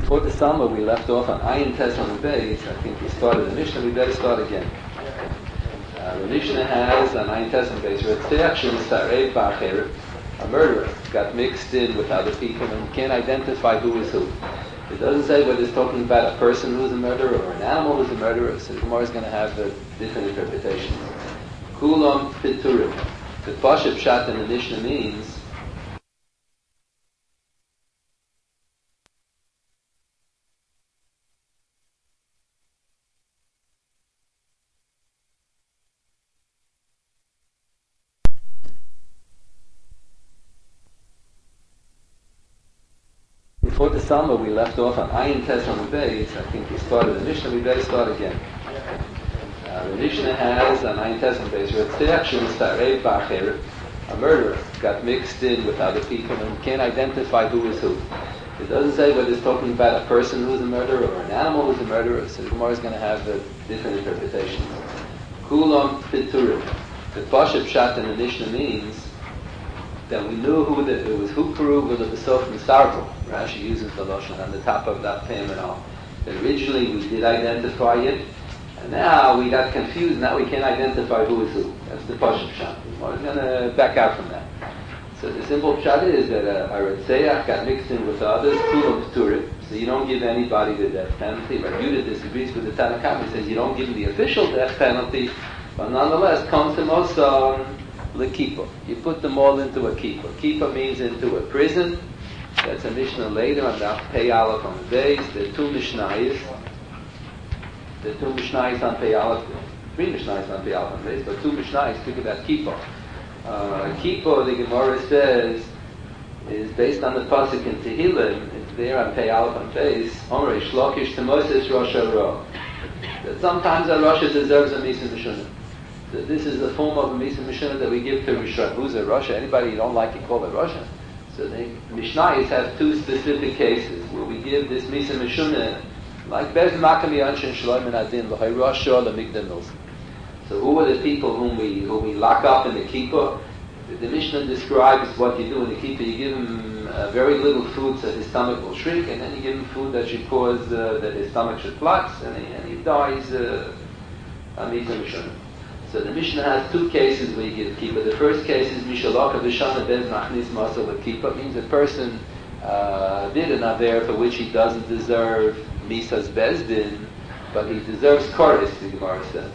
Before the summer, we left off on Ayin Tes on the base. I think we started the Mishnah. We better start again. The Mishnah has on Ayin Tes on the base. A murderer got mixed in with other people, and you can't identify who is who. It doesn't say whether it's talking about a person who is a murderer or an animal who is a murderer. So the Gemara is going to have different interpretations. Kulam Piturim. The Pasha Pshat in the Mishnah means before the summer, we left off on Ayin Tes on the base. I think we started the Mishnah. We better start again. The Mishnah has on Ayin Tes on the base. A murderer got mixed in with other people, and you can't identify who is who. It doesn't say whether it's talking about a person who is a murderer or an animal who is a murderer. So the Gemara is going to have different interpretations. Kulam Piturim. The Pasha Pshat in the Mishnah means that we knew it was Hukru with the Sof Misarvo. Rashi uses the Lashon on the top of that terminal. Originally we did identify it, and now we got confused. Now we can't identify who is who. That's the Pasha Pshat. We're going to back out from that. So the simple Pshat is that a Retzeach got mixed in with others, Kulam Pturim. So you don't give anybody the death penalty. Rabbi Yehuda disagrees with the Tanna Kamma. He says you don't give them the official death penalty, but nonetheless, comes to Mosan. L'kippah. You put them all into a kippah. Kippah means into a prison. That's a Mishnah later on the Pei Aleph on the base. There are two Mishnayos. There are two Mishnayos on Pei Aleph. Three Mishnayos on Pei Aleph on the base, but two Mishnayos speak about kippah. Kippah, the Gemara says, is based on the pasuk in Tehillim. It's there on Pei Aleph on the base. Omrei Shlokish Temoses Rosh Hara. That sometimes a Rosh deserves a Misa Mishunah. So this is the form of a Misa Mishunah that we give to Rishon. Who's a Rosh? Anybody you don't like, you call it Rosh. So the Mishnayos have two specific cases where we give this Misa Mishunah, like Bez Makami Anshin Shloim and Adin, L'Hay Rosh or L'Migdal Milsa. So who are the people whom we lock up in the kippah? The Mishnah describes what you do in the kippah. You give him very little food so his stomach will shrink, and then you give him food that should cause that his stomach should flux, and he dies on Misa Mishunah. So the Mishnah has two cases where you give kippah. The first case is Mishalaka V'shana Ben Machnis Masal Kippah. Means a person did an aver for which he doesn't deserve Misas Bezdin, but he deserves Koris, the Gemara says.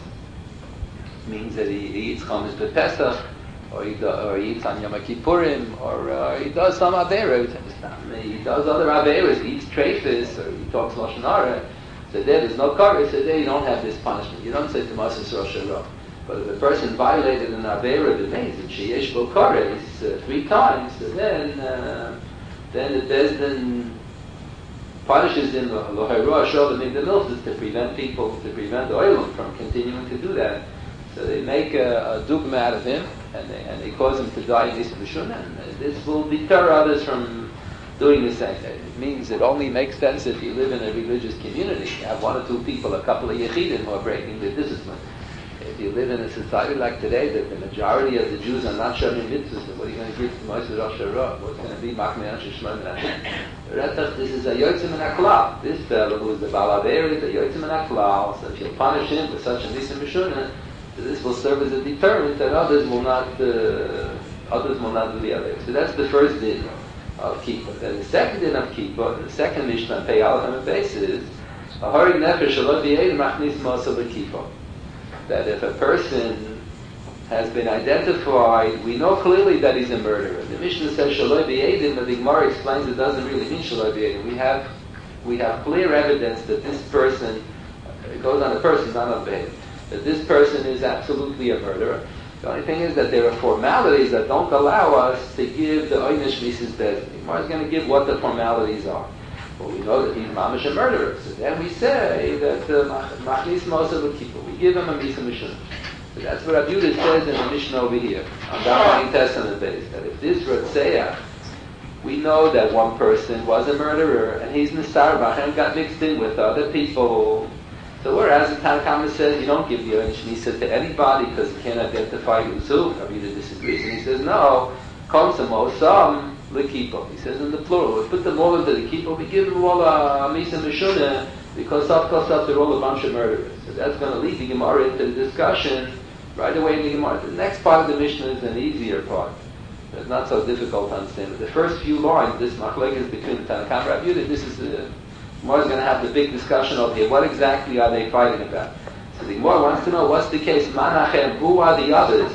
Means that he eats Chametz B'Pesach, or he eats on Yom Kippurim, or he does some aver. He does other averas. He eats treifis, or he talks Lashon Hara. So there's no Koris. So there you don't have this punishment. You don't say to Masas Rosh Hashanah. But if a person violated an Avera B'Meis, and Sheyesh Bo Kores 3 times, so then the Bezdin punishes him, L'Hayro Ashor L'Migdal Milsa, to prevent the Oilam from continuing to do that. So they make a dugma out of him, and they cause him to die in Misa Mishunah, and this will deter others from doing the same thing. It means it only makes sense if you live in a religious community. You have 1 or 2 people, a couple of Yechidim who are breaking the discipline. If you live in a society like today, that the majority of the Jews are not showing mitzvahs, then what are you going to give to Moshe Rosh Hashanah? What's going to be Machmei Anshe Shloim and Hashem? This is a Yotzim and Aklal. This fellow who is the Balaver is a Yotzim and Aklal. So if you'll punish him with such a Misa Mishunah, this will serve as a deterrent that others will not do the other. So that's the first din of kippah. Then the second din of kippah, the second Mishnah on Pei Aleph on the base is a Harig Nefesh Shelo B'Yein Machnis Masa B'Kippah. That if a person has been identified, we know clearly that he's a murderer. The Mishnah says Shaloi B'Yedim, but the Gemara explains it doesn't really mean Shaloi B'Yedim. We have clear evidence that this person, it goes on a person, not on B'Yedim, that this person is absolutely a murderer. The only thing is that there are formalities that don't allow us to give the Oynish Mrs. Bezdin. The Gemara is going to give what the formalities are. Well, we know that he's mamash a murderer. So then we say that Machnis Masa L'Kippah. We give him a Misa Mishunah. So that's what Rabbi Yehuda says in the Mishnah over here, on Daf Tes on the base, that if this Retzeach, we know that one person was a murderer, and he's Nisarbach and got mixed in with other people. So whereas the Tanna Kamma says you don't give the Oynish Misa to anybody because you can't identify who's who, Rabbi Yehuda disagrees, and he says no, Kom Samo Sam L'kipo. He says in the plural. We put them all into the kipo. We give them all a misa mishuna because they're all a bunch of murderers. So that's going to lead the Gemara into the discussion right away in the Gemara. The next part of the Mishnah is an easier part. It's not so difficult to understand. But the first few lines, this machlekes is between the Tanakh and Rav Yehuda. This is the Gemara is going to have the big discussion over here. What exactly are they fighting about? So the Gemara wants to know what's the case. Manachem, who are the others?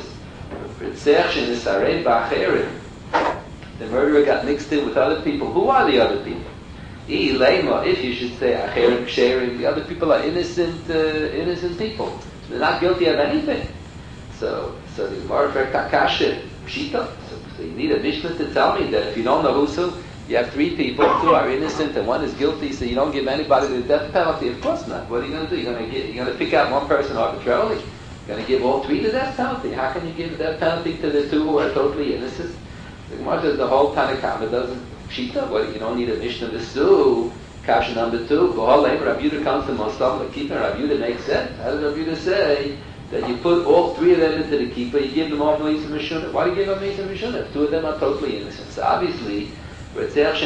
The murderer got mixed in with other people. Who are the other people? If you should say acherim, ksherim, the other people are innocent people. They're not guilty of anything. So the Gemara for kakashe pshita. So you need a Mishnah to tell me that if you don't know who's who, you have three people, two are innocent and one is guilty, so you don't give anybody the death penalty. Of course not. What are you going to do? You're going to pick out one person arbitrarily. You're going to give all three the death penalty. How can you give the death penalty to the two who are totally innocent? The Gemara says the whole Tanakhama doesn't pshita. What, you don't need a Mishnah to sue. Kasha number 2. Rabbi Yehuda comes to Mosam L'Kipa. Rabbi Yehuda makes sense. How does Rabbi Yehuda say that you put all three of them into the Kippah, you give them all Misa Mishunah? Why do you give them Misa Mishunah if two of them are totally innocent? So obviously, the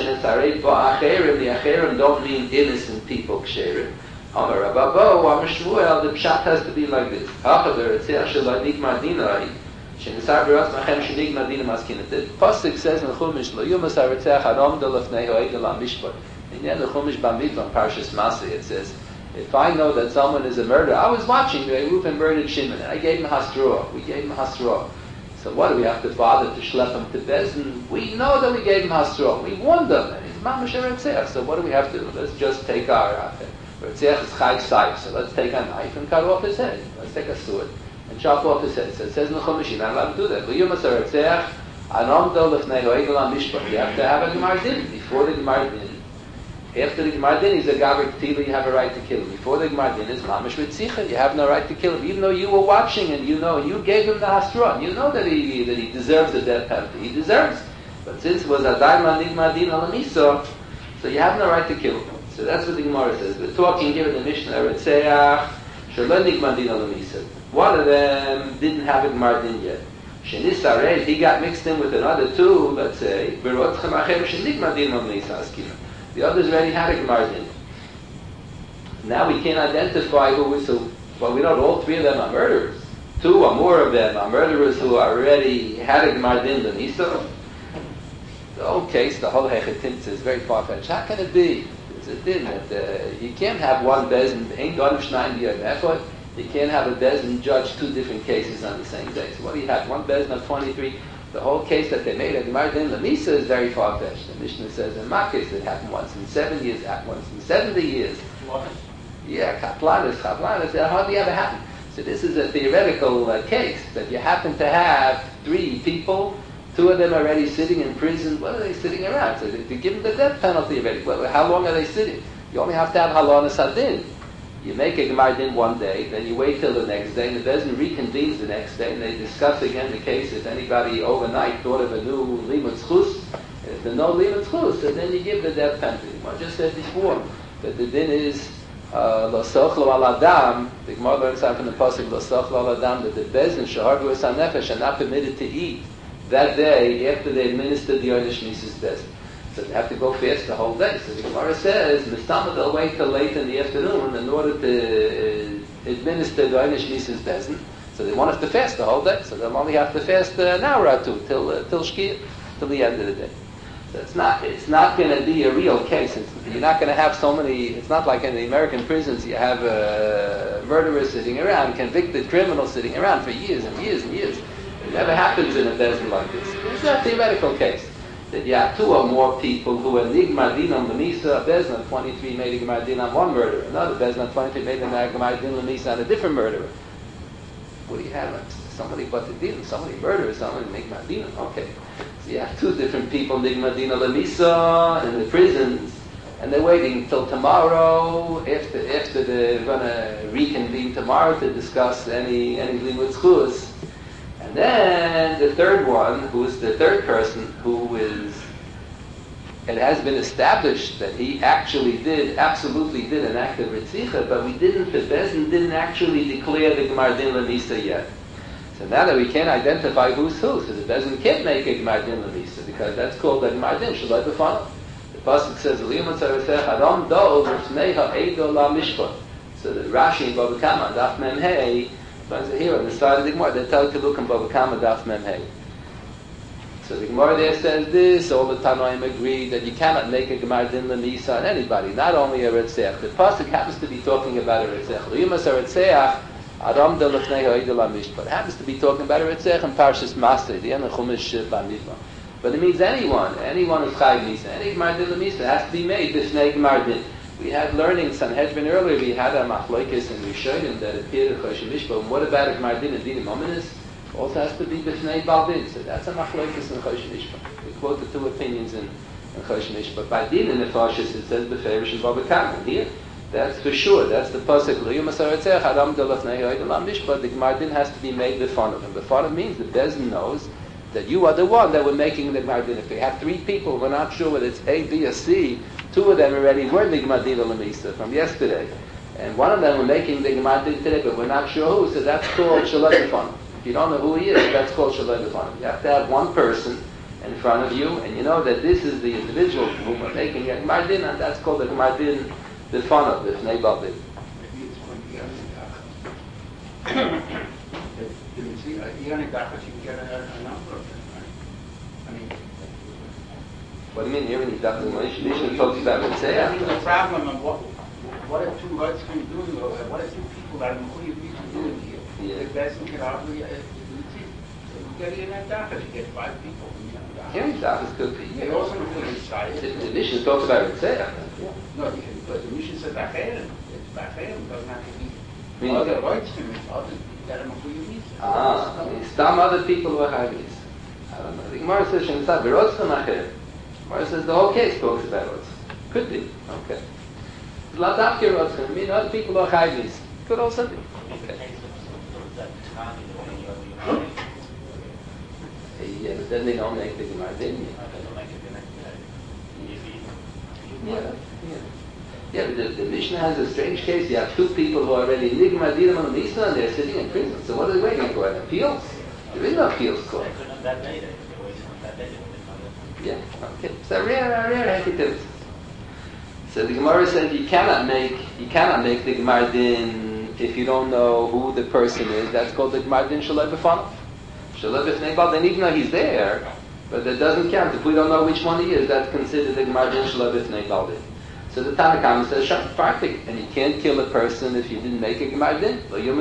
Acherim don't mean innocent people, Ksherim. Amar Rababo, Amar Shmuel, the Pshat has to be like this. The Pasuk says in the Chumash, Lo Yumas HaRetzach Harom Dolafnei Ho'egel HaMishpat. In the end of the Chumash Bamidbar, Parshas Masay, it says, if I know that someone is a murderer, I was watching Reuven murdered Shimon, and I gave him Hasra. We gave him Hasra. So what do we have to bother to schlep him to Bezdin? We know that we gave him Hasra. We warned them, and he's Mamash Retzach. So what do we have to do? Let's just take our Retzach is Chayk Saif. So let's take a knife and cut off his head. Let's take a sword and chop off his head. So it says in the Chumash, you're not allowed to do that. You have to have a Gemar Din before the Gemar Din. After the Gemar Din is a Gaber Ketila, you have a right to kill him. Before the Gemar Din is Mamash Ritzicha, you have no right to kill him. Even though you were watching and you know, you gave him the Hasra, you know that he deserves the death penalty. He deserves. But since it was Adai Manigmar Din Alamisa, so you have no right to kill him. So that's what the Gemara says. We're talking here in the Mishnah, Retzeach, Shalom Nigmar Din Alamisa. One of them didn't have a Gemar Din yet. Shenisarez, he got mixed in with another two, let's say, Berotchem Achem Shenigmar Din Alamisa Askina. The others already had a Gemar Din. Now we can't identify who is who. Well, we know all three of them are murderers. Two or more of them are murderers who already had a Gemar Din L'Nisa. The whole case, the whole Hechetimtz is very far-fetched. How can it be? It's a din that you can't have one Bezdin, ain't Godem Shnayim B'Yad Echad. You can't have a Bezdin judge two different cases on the same day. So what do you have? One Bezdin of 23. The whole case that they made at Gemar Din L'Misa is very far-fetched. The Mishnah says in Makkis it happened once in 7 years, happened once in 70 years. Yeah, Kaplanis, that hardly ever happened. So this is a theoretical case that you happen to have three people, two of them already sitting in prison. What are they sitting around? So they give them the death penalty already. Well, how long are they sitting? You only have to have Halon Sadin. You make a Gemar Din one day, then you wait till the next day, and the Bezdin reconvenes the next day, and they discuss again the case if anybody overnight thought of a new Limud Schus. If there's no Limud Schus, and then you give the death penalty. I just said before that the din is Lo Sochlo Al Adam. The Gemara learns out from the pasuk Lo Sochlo Al Adam that the Bezdin Shahargu Es HaNefesh are not permitted to eat that day after they administered the Oynish Mises Bezdin. So they have to go fast the whole day. So the Gemara says, Mistama, they'll wait till late in the afternoon in order to administer the Oynish Mises Bezdin. So they want us to fast the whole day. So they'll only have to fast an hour or two till Shkia, till the end of the day. So it's not going to be a real case. You're not going to have so many. It's not like in the American prisons you have murderers sitting around, convicted criminals sitting around for years and years and years. It never happens in a Bezdin like this. It's a theoretical case. That you have two or more people who are Nigmar Din on the Misa, Bezdin 23 made a Gemar Din on one murderer, another Bezdin 23 made a Gemar Din on the Misa on a different murderer. What do you have? Somebody but the Din, somebody murderer, somebody Nigmar Din. Okay. So you have two different people, Nigmar Din on the Misa in the prisons, and they're waiting till tomorrow, after they're going to reconvene tomorrow to discuss any Limud Schus. And then the third one, who's the third person, who is, it has been established that he absolutely did an act of Ritzicha, but the Bezdin didn't actually declare the Gemar Din L'Nisa yet. So now that we can't identify who's who, so the Bezdin can't make a Gemar Din Lamisa, because that's called a Gemar Din, Shalai B'Fanav. The Pasuk says, L'yum Tzarefech Adam Do L'fnei Ha'edo La Mishpat. So the Rashi in Bava Kama, Daf Mem Hey, finds it here on the side of the Gemara, they tell you to look in Bava Kama, Daf Mem Hey. So the Gemara there says this, all the Tanoim agree that you cannot make a Gemar Din Lamisa on anybody, not only a Retzech. The Pasuk happens to be talking about a Retzech. L'yum Tzarefech Adam Do L'fnei Ha'edo La Mishpat. It happens to be talking about a Retzech in Parshas Maseh, the end of Chumash Bamidbar. But it means anyone who's Chayiv Misa, any Gemar Din Lamisa has to be made B'fnei Gemar Din. We had learning Sanhedrin earlier. We had a Machlokes and Rishonim that appeared in Choshen Mishpat. And what about a Gemar Din and Dinim Ominous? Also has to be B'fnei Bal Din. So that's a Machlokes in Choshen Mishpat. We quote the two opinions in Choshen Mishpat. By Din in the Farshas it says B'ferish and Bava Kama. Here, that's for sure. That's the pasuk. L'yum Asaretzech Adam Do L'fnei Ha'edo La Mishpat. The Gemar Din has to be made B'fanav. And B'fanav means the Bezdin knows that you are the one that were making the Gemar Din. If they have three people, we're not sure whether it's A, B, or C. Two of them already were the Gemar Din Lamisa from yesterday, and one of them were making the Gemar Din today, but we're not sure who. So that's called Shalai B'Fanav. If you don't know who he is, that's called Shalai B'Fanav. You have to have one person in front of you, and you know that this is the individual who are making a Gemar Din, and that's called the Gemar Din B'Fanav, B'fnei Bal Din. What do you mean here when he talks about Mishnah talks about Ritzeh? I mean the problem of what are two rights can do, what are two people that are doing here? Yeah. The Bezdin can hardly you get in that dafah, you get 5 people. Here in Dafas could be. They also put inside. The Mishnah talks about Ritzeh. No, but the Mishnah says Ba'cherim. It's Ba'cherim, doesn't have to be Meaning other rights to it, other that are Mechuyim. I mean, some other people who are Chavis. I don't know. The Gemara says Shemsad B'Rotzcha Macher. Gemara says the whole case talks about Rotzcha. Could be. Okay. Ladavke Rotzcha. I mean, other people who are Chavis. Could also be. Okay. Yeah, but then they don't make the Gemara Din. Yeah, but the Mishnah has a strange case. You have two people who are already Nigma Dinam and Misa, and they're sitting in prison. So what are they waiting for? An appeals? There is no appeals court. Yeah, okay. So rare. So the Gemara says you cannot make the Gemar Din if you don't know who the person is. That's called the Gemar Din Shalai B'Fanav. Shalai B'Fnei Bal Din, even though he's there, but that doesn't count. If we don't know which one he is, that's considered the Gemar Din Shalai B'Fnei Bal Din. So the Tanna Kama says, and you can't kill a person if you didn't make a Gemar Din.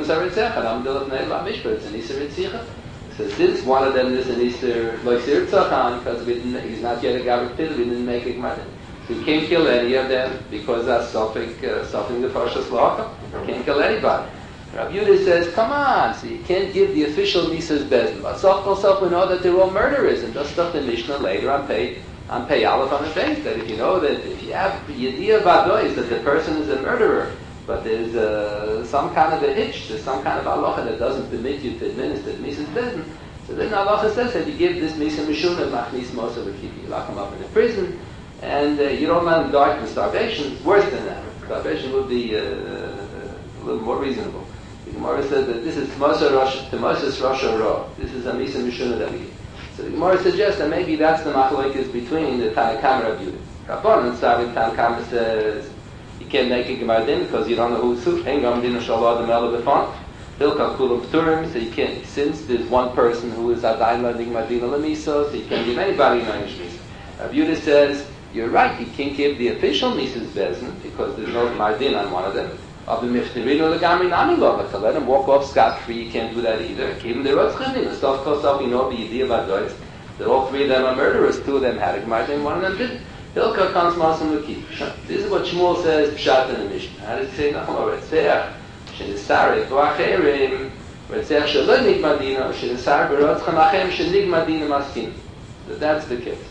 It's an Isser Ritzicha. So since one of them is an Isser Loisir Tzachan, because he's not yet a Gavrik Pidl, we didn't make a Gemar Din. So you can't kill any of them because that's something the Parshas L'Acham. You can't kill anybody. Rabbi Yehuda says, come on, so you can't give the official Mises Bezdin. But self we know that they're all murderers, and just stuff the Mishnah later on Pei Aleph on the face, that if you know that if you have Yediyah Vadois that the person is a murderer, but there's some kind of a hitch, there's some kind of halacha that doesn't permit you to administer the Mises Bezdin, so then halacha says that you give this Misa Mishuna Machnis Mosa V'Kipi. You lock him up in the prison, and you don't let him die from starvation. It's worse than that. Starvation would be a little more reasonable. The Gemara says that this is Tmosas Rosh Ra. This is a Misa Mishuna that we give. So the Gemara suggests that maybe that's the machlokes between the Tanna Kama and Rabbi Yehuda. Rabbanan Tzavik Tanna Kama says you can't make a Gemar Din because you don't know who's who. Ein Gam Din Shalom Adam Ela B'Fanav. Hilkal Kulam Pturim. So you can't, since there's one person who is Adayin La Gemar Din L'Miso, so you can't give anybody an Einish Misa. Rabbi Yehuda says you're right. You can't give the official Mises Bezdin because there's no Gemar Din on one of them. Of the Miftirino L'Gamri Nami Lova, to let him walk off scot-free, you can't do that either. Even the Rotzchanim, the stuff costs off, you know, B'Yediyah Vadois, that all 3 of them are murderers, 2 of them had a Gemar Din, 1 of them didn't. Hilka comes Masam L'Kif. This is what Shmuel says, Pshat in the Mishnah. How does he say, Nachma, Retzech, Shenisarek, V'acherim, Retzech Shalom Nigmadina, Shenisar B'Rotzcham Achem, Shenigmadina Maskin. That's the case.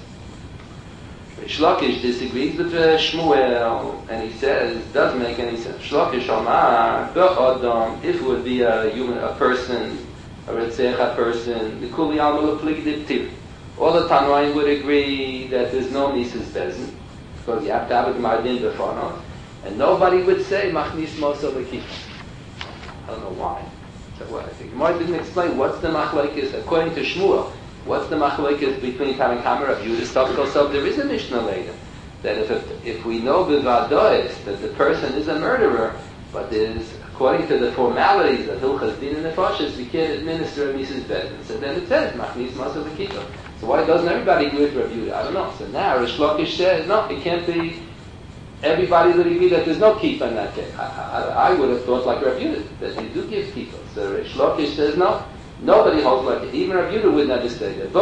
Shlokish disagrees with Shmuel, and he says, it doesn't make any sense. Shlokish Omar, if it would be a person, a Retzech, person, the Kuli Alma L'Pligdiptiv. All the Tanoim would agree that there's no Mises Bezdin, because you have to have a Gemar Din B'Fanav, and nobody would say Machnis Mosa L'Kif. I don't know why. Well, I think Gemara didn't explain what's the machlekes according to Shmuel. What's the machlekes between Tanakama Rav Yehuda Stavkosov? There is a Mishnah later that if we know b'vadois that the person is a murderer, but there's according to the formalities of Hilchas Din and Nefashis, we can't administer a Mises Bedin. So then it says Machnis Masav V'Kipa. So why doesn't everybody agree with Rav Yehuda? I don't know. So now Rish Lakish says no, it can't be. Everybody would agree that there's no kippah in that case. I would have thought like Rav Yehuda, that they do give kippah. So Rish Lakish says no. Nobody holds like it. Even Rav Yehuda would never say that.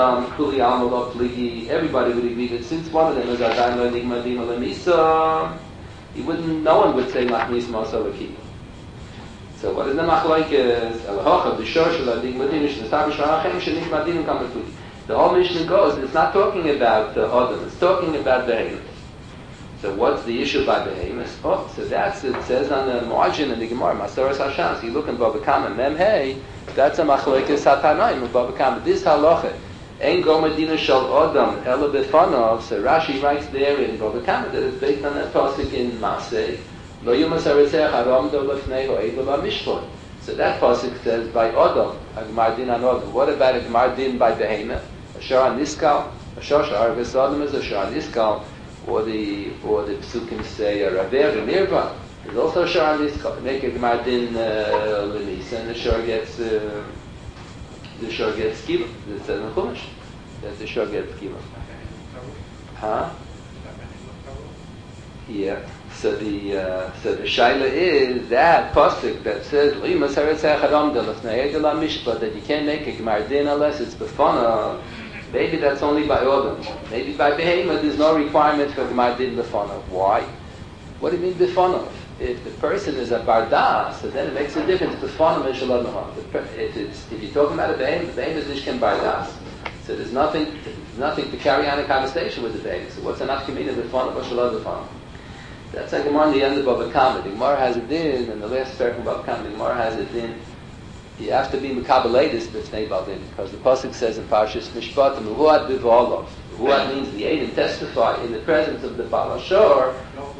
Everybody would agree that since one of them is Adain L'Enigma Dima L'Misa, no one would say Machnis Masa L'Kippah. So what is the machlokes? Elahocha b'shor shel Enigma Dima Sh'Nastav B'Sharachem Sh'Enigma Dima Kamatuli. The whole Mishnah goes, it's not talking about the Adam, it's talking about behemoth. So what's the issue by behemoth? Oh, so that's, it says on the margin in the Gemara, Masoras Hashem, you look in Bava Kama, Mem Hey, that's a machlokes Satanaim in Bava Kama. This halacha, Ein Gomadina Shal Adam, Ela Befanov, so Rashi writes there in Bava Kama that it's based on that pasuk in Masei, Lo Yumas Haretzech Haram Do Lefnei Ho'edo LaMishpon. So that pasuk says by Adam, a Gemar Din on Adam. What about a Gemar Din by behemoth? Ashar Niskal, Ashar Shar V'Sadam is Ashar Niskal, or the psukim say Raver and Nirva. There's also Shar Niskal. Make a Gemar Din Lenisa, and the Shar gets Kiva. It says in Chumash that the Shar gets Kiva. Huh? Yeah. So the shaila is that pasuk that says that you can't make a Gemar Din unless it's befana. Maybe that's only by Odom. Maybe by Behemoth there's no requirement for Gemar Din befana. Why? What do you mean befana? If the person is a bardas, so then it makes a difference. Befana and shalom maham. If you're talking about a Behemoth, the Behemoth is bardas. So there's nothing to carry on a conversation with the Behemoth. So what's enough community befana or shalom befana? That's like Gemara in the end of Bava Kama. The Gemara has a din, and the last paragraph of Bava Kama, the Gemara has a din. You have to be Mekabeladis b'fnei Baldin, because the pasuk says in Parshas Mishpatim, Huad b'Volov. Huad means the Eidim testify in the presence of the Baal HaShor.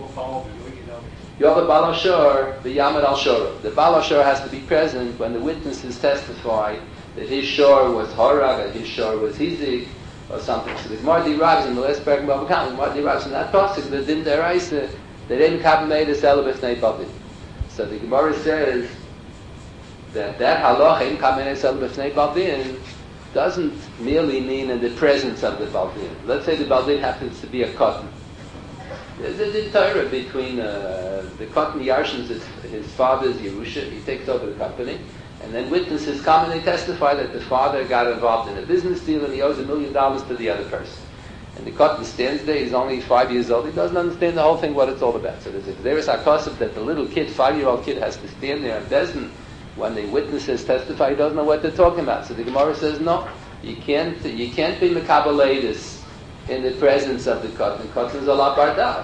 You have a Baal HaShor, the Yamad al-Shor. The Baal HaShor has to be present when the witnesses testify that his shor was Horag, that his shor was Hizik, or something. So the Gemara derives in the last paragraph of Bava Kama, the Gemara derives in that pasuk, the din deraisa, they didn't Mekabeladis ela b'fnei Baldin. So the Gemara says that halacha in Kamenes El B'fnei Baldin doesn't merely mean in the presence of the Baldin. Let's say the Baldin happens to be a cotton. There's a din Torah between the cotton Yarshins, his father's Yerusha, he takes over the company, and then witnesses come and they testify that the father got involved in a business deal and he owes $1 million to the other person. And the cotton stands there, he's only 5 years old, he doesn't understand the whole thing, what it's all about. So there's a concept that the little kid, 5-year-old kid, has to stand there and bezen. When the witnesses testify, he doesn't know what they're talking about. So the Gemara says, no, you can't be Mekabeladis in the presence of the cotton. Cotton is a la bardas.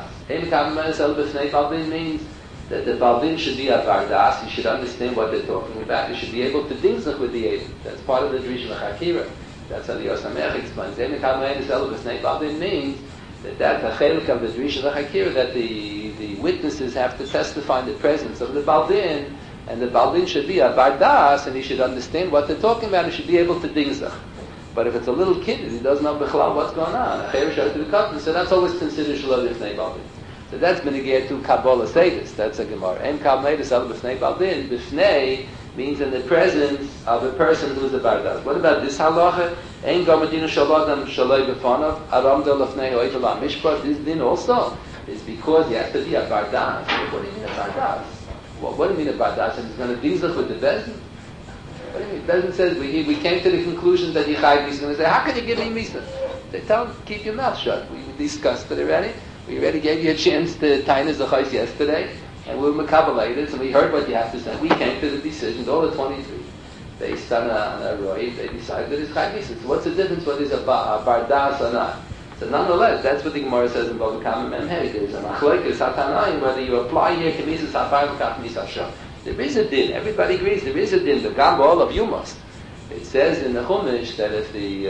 Baldin means that the Baldin should be a bardas. He should understand what they're talking about. He should be able to dingzach with the Eidim. That's part of the Drisha L'Chakira. That's how the Yosamech explains. Baldin means that's a chelik of the Drisha L'Chakira, that the witnesses have to testify in the presence of the Baldin. And the Baldin should be a bardas, and he should understand what they're talking about, and he should be able to dingzach. But if it's a little kid, and he doesn't know b'chlal what's going on, so that's always considered shalom b'fnei Baldin. So that's benegir to Kabbalah Sedis, that's a Gemara. En Kabbalah al b'fnei Baldin, b'fnei means in the presence of a person who is a bardas. What about this halacha? En gomadinu shalodam shaloi b'fanav, aram do l'fnei ho'edo la'mishpat. This din also is because you have to be a bardas. What do you mean a bardas? What do you mean about that? And he's going to dingzach with the Bezdin? What do you mean? Bezdin says, we came to the conclusion that Yichai Misa. And they say, how can you give me Misa? They tell him, keep your mouth shut. We discussed it already. We already gave you a chance to taina zachais yesterday. And we were Mekabeladis, and we heard what you have to say. We came to the decision, all the 23. Based on a roy, they decided that it's Yichai Misa. So what's the difference whether it's a bardas or not? So nonetheless, that's what the Gemara says in Bava Kama Mem Hey. There's a machlokes Satanaim whether you apply here K'misas HaFayim K'misas Shah. There is a din. Everybody agrees there is a din. The Gamba, all of you must. It says in the Chumash that if the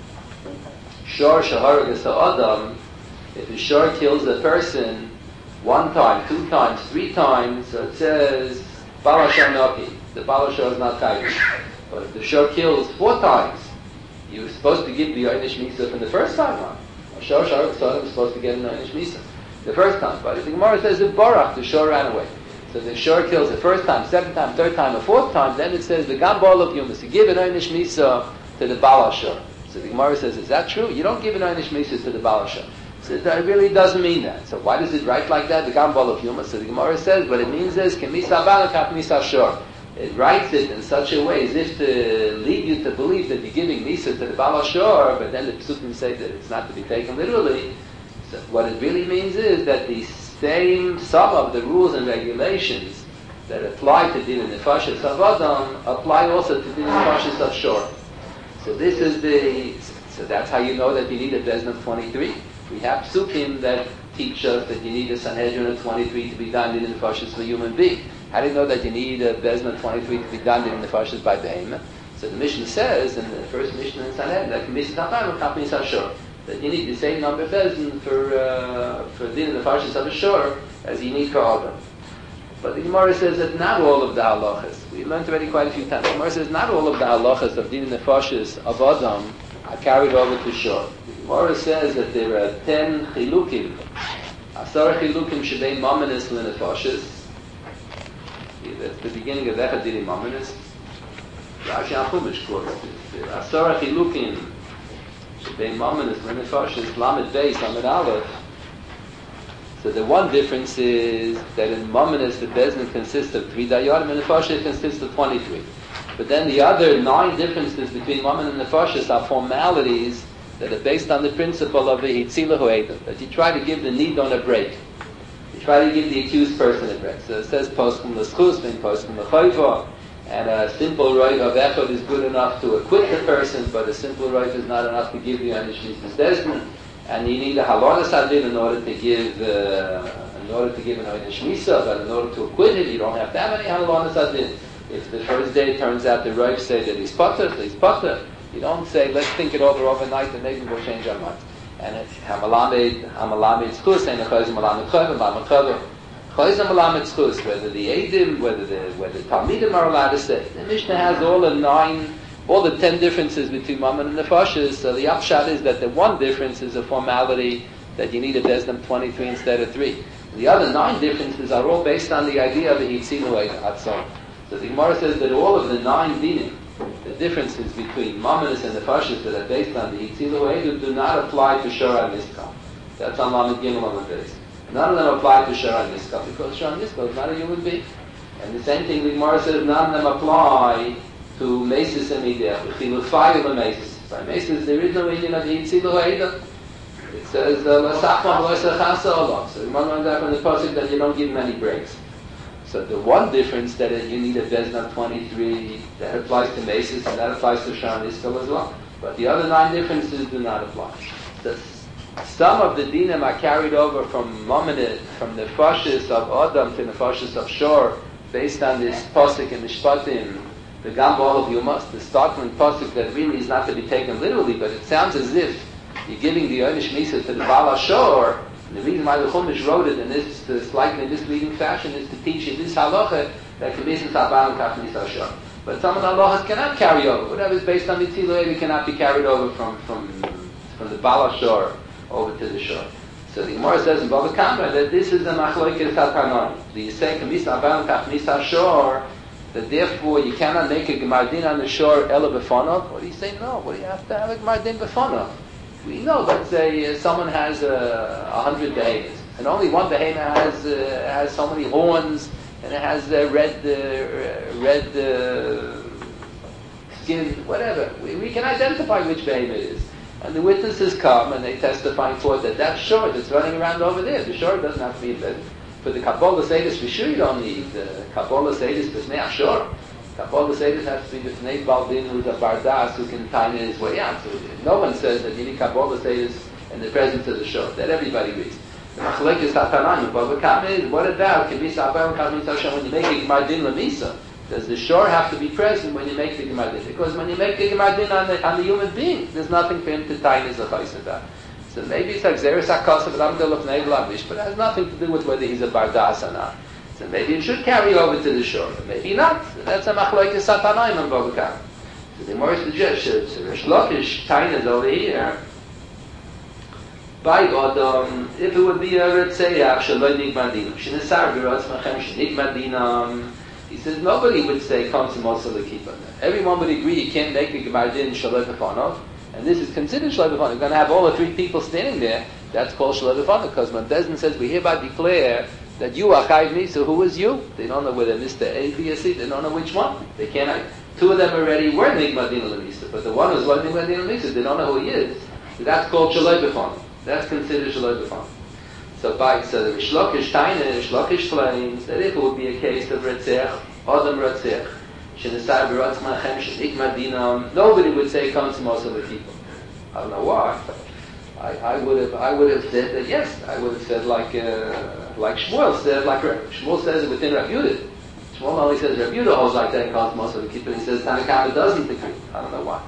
Shor Shaharagas Ha'adam, if the Shor kills a person 1 time, 2 times, 3 times, so it says Bala Shamnaki. the Baal Shor is not chayiv. But if the Shor kills 4 times, you're supposed to give the Einish Misa from the first time on. A Shor is supposed to get an Einish Misa the first time. But if the Gemara says the Barach, the Shor ran away. So the Shor kills the first time, second time, third time, or 4th time, then it says the Gambol of Yumas. You give an Einish Misa to the Baal Shor. So the Gemara says, is that true? You don't give an Einish Misa to the Baal Shor. So it really doesn't mean that. So why does it write like that? The Gambol of Yumas. So the Gemara says, what it means is, Kemisa Balakaf Misa Shor. It writes it in such a way as if to lead you to believe that you're giving Misa to the Baal Shor, but then the Psukim say that it's not to be taken literally. So what it really means is that the some of the rules and regulations that apply to Din and Nefashis of Adam apply also to Din and Nefashis of Shor. So this is so that's how you know that you need a Bezna of 23. We have Psukim that teach us that you need a Sanhedrin of 23 to be done Din and Nefashis for a human being. How do you know that you need a Bezna of 23 to be done Din and Nefashis by Behemoth? So the Mishnah says in the first Mishnah in Sanhedrin that K'mis Tafayim or K'mis HaShor, that you need the same number of Bezin for Din and Nefashis of a Shor as you need for Adam. But the Gemara says that not all of the halachas, we learned already quite a few times, the Gemara says not all of the halachas of Din and Nefashis of Adam are carried over to Shor. The Gemara says that there are 10 chilukim, 10 chilukim shebein mamanis l'nefashis. That's the beginning of Echad Din Mamanis. Rashi HaChumash quotes this. 10 chilukim shebein mamanis l'nefashis lamed beis lamed aleph. So the one difference is that in Mamanis the Bezdin consists of 3 dayarim and Nefashis consists of 23. But then the other 9 differences between Maman and Nefashis are formalities that are based on the principle of the Hitzilah Ho'edah, that you try to give the need on a break. You try to give the accused person a break. So it says Poskum L'Schus, then Poskum L'Choiva, and a simple right of Echad is good enough to acquit the person, but a simple right is not enough to give the Anishnis Bezdin. And you need a halonas adin in order to give an einish misa, but in order to acquit him, you don't have that many halonas adin. If the first day it turns out the Rav say that he's potter, you don't say let's think it over overnight and maybe we'll change our minds. And it's hamalamed schus and chayz malamed chayv, chayz malamed schus. Whether the edim, whether talmidim are allowed to say. The Mishnah has all the 10 differences between Mammon and Nefashis. So the upshot is that the one difference is a formality that you need a Bezdin 23 instead of 3. The other 9 differences are all based on the idea of the Hitzinu Atzon. So the Gemara says that all of the 9 dinim, the differences between Mammonis and Nefashis that are based on the Hitzinu Eidu do not apply to Shor HaNiskal. That's on Lamed Gimel on the base. None of them apply to Shor HaNiskal because Shor HaNiskal is not a human being. And the same thing the Gemara says none of them apply to Mesis and Mideh, Chilufayim and Mesis. By Mesis, there is no Indian of the Yitzilu Ha'edah. It says, L'sachma v'lo'esachasa olam. So you learn that from the Pasuk that you don't give many breaks. So the one difference that you need a Bezdin 23, that applies to Mesis, and that applies to Shor HaNiskal as well. But the other 9 differences do not apply. Some of the dinim are carried over from Mamonit, from the Nefashis of Adam to the Nefashis of Shor, based on this Pasuk in Mishpatim, the Gambol of Yumas, the startling pasuk that really is not to be taken literally, but it sounds as if you're giving the Einish Misa to the Baal HaShor. And the reason why the Chumash wrote it in this slightly misleading fashion is to teach you this halacha that K'mis Tabal and K'mis HaShor. But some of the halachas cannot carry over. Whatever is based on Mitzilah Evi cannot be carried over from the Baal HaShor over to the Shor. So the Gemara says in Bava Kama that this is a Machlokes HaTanon. You say K'mis Tabal and K'mis HaShor, that therefore you cannot make a Gemardin on the Shor Ela B'Fonov. Or do you say no? What do you have to have a Gemardin B'Fonov? We know, let's say someone has 100 behemoths, and only one behemoth has so many horns, and it has red skin, whatever. We can identify which behemoth it is. And the witnesses come and they testify in court that shor that's running around over there, the shor doesn't have to be embedded. For the Kabbalah Sedis, for sure you don't need the Kabbalah Sedis B'Fnei HaShor. Kabbalah Sedis has to be the B'Fnei Baldin who's a Bardas who can time his way out. So no one says that you need Kabbalah Sedis in the presence of the Shor. That everybody reads. The Machlekes HaTanan, Bava Kama is, what about K'mis Abel K'mis HaShor when you make a Gemardin L'Misa? Does the Shor have to be present when you make the Gemardin? Because when you make the Gemardin on the human being, there's nothing for him to tie his Achais about. So maybe it's like Zeres HaKosav Lamdel of Neil Avish, but it has nothing to do with whether he's a Bardas or not. So maybe it should carry over to the shore, maybe not. So that's a machlokes Satanaim and Bava Kama. So the more suggests Rish Lakish Tainas over here. By Adam, if it would be a Retzeach Shaloi Nigmar Dinam, Shinesar B'Ratz Machem Shenigmar Dinam, he says nobody would say come to Moshe L'Kipa. Everyone would agree you can't make a Gemar Din Shaloi B'Fanov, and this is considered Shaloi B'Fanov. You're going to have all the three people standing there. That's called Shaloi B'Fanov, because when Bezdin says we hereby declare that you are Chayiv Misa, who is you? They don't know whether Mr. A, B, or C. They don't know which one. They can't. Two of them already were Nigmar Din L'Misa, but the one who's not Nigmar Din L'Misa, they don't know who he is. So that's called Shaloi B'Fanov. That's considered Shaloi B'Fanov. So the Rish Lakish Taina, Rish Lakish claims that if it would be a case of Retzech, Adam Retzech, Shenesar B'Ratz Machem Shenigmar Dinam, nobody would say come to Moshe L'Kipa. I don't know why. I would have said that yes. I would have said like Shmuel said, Shmuel says it within Rav Yehuda. Shmuel only says Rav Yehuda holds like that and calls Moshe L'Kipa, and he says Tanakama doesn't agree. I don't know why.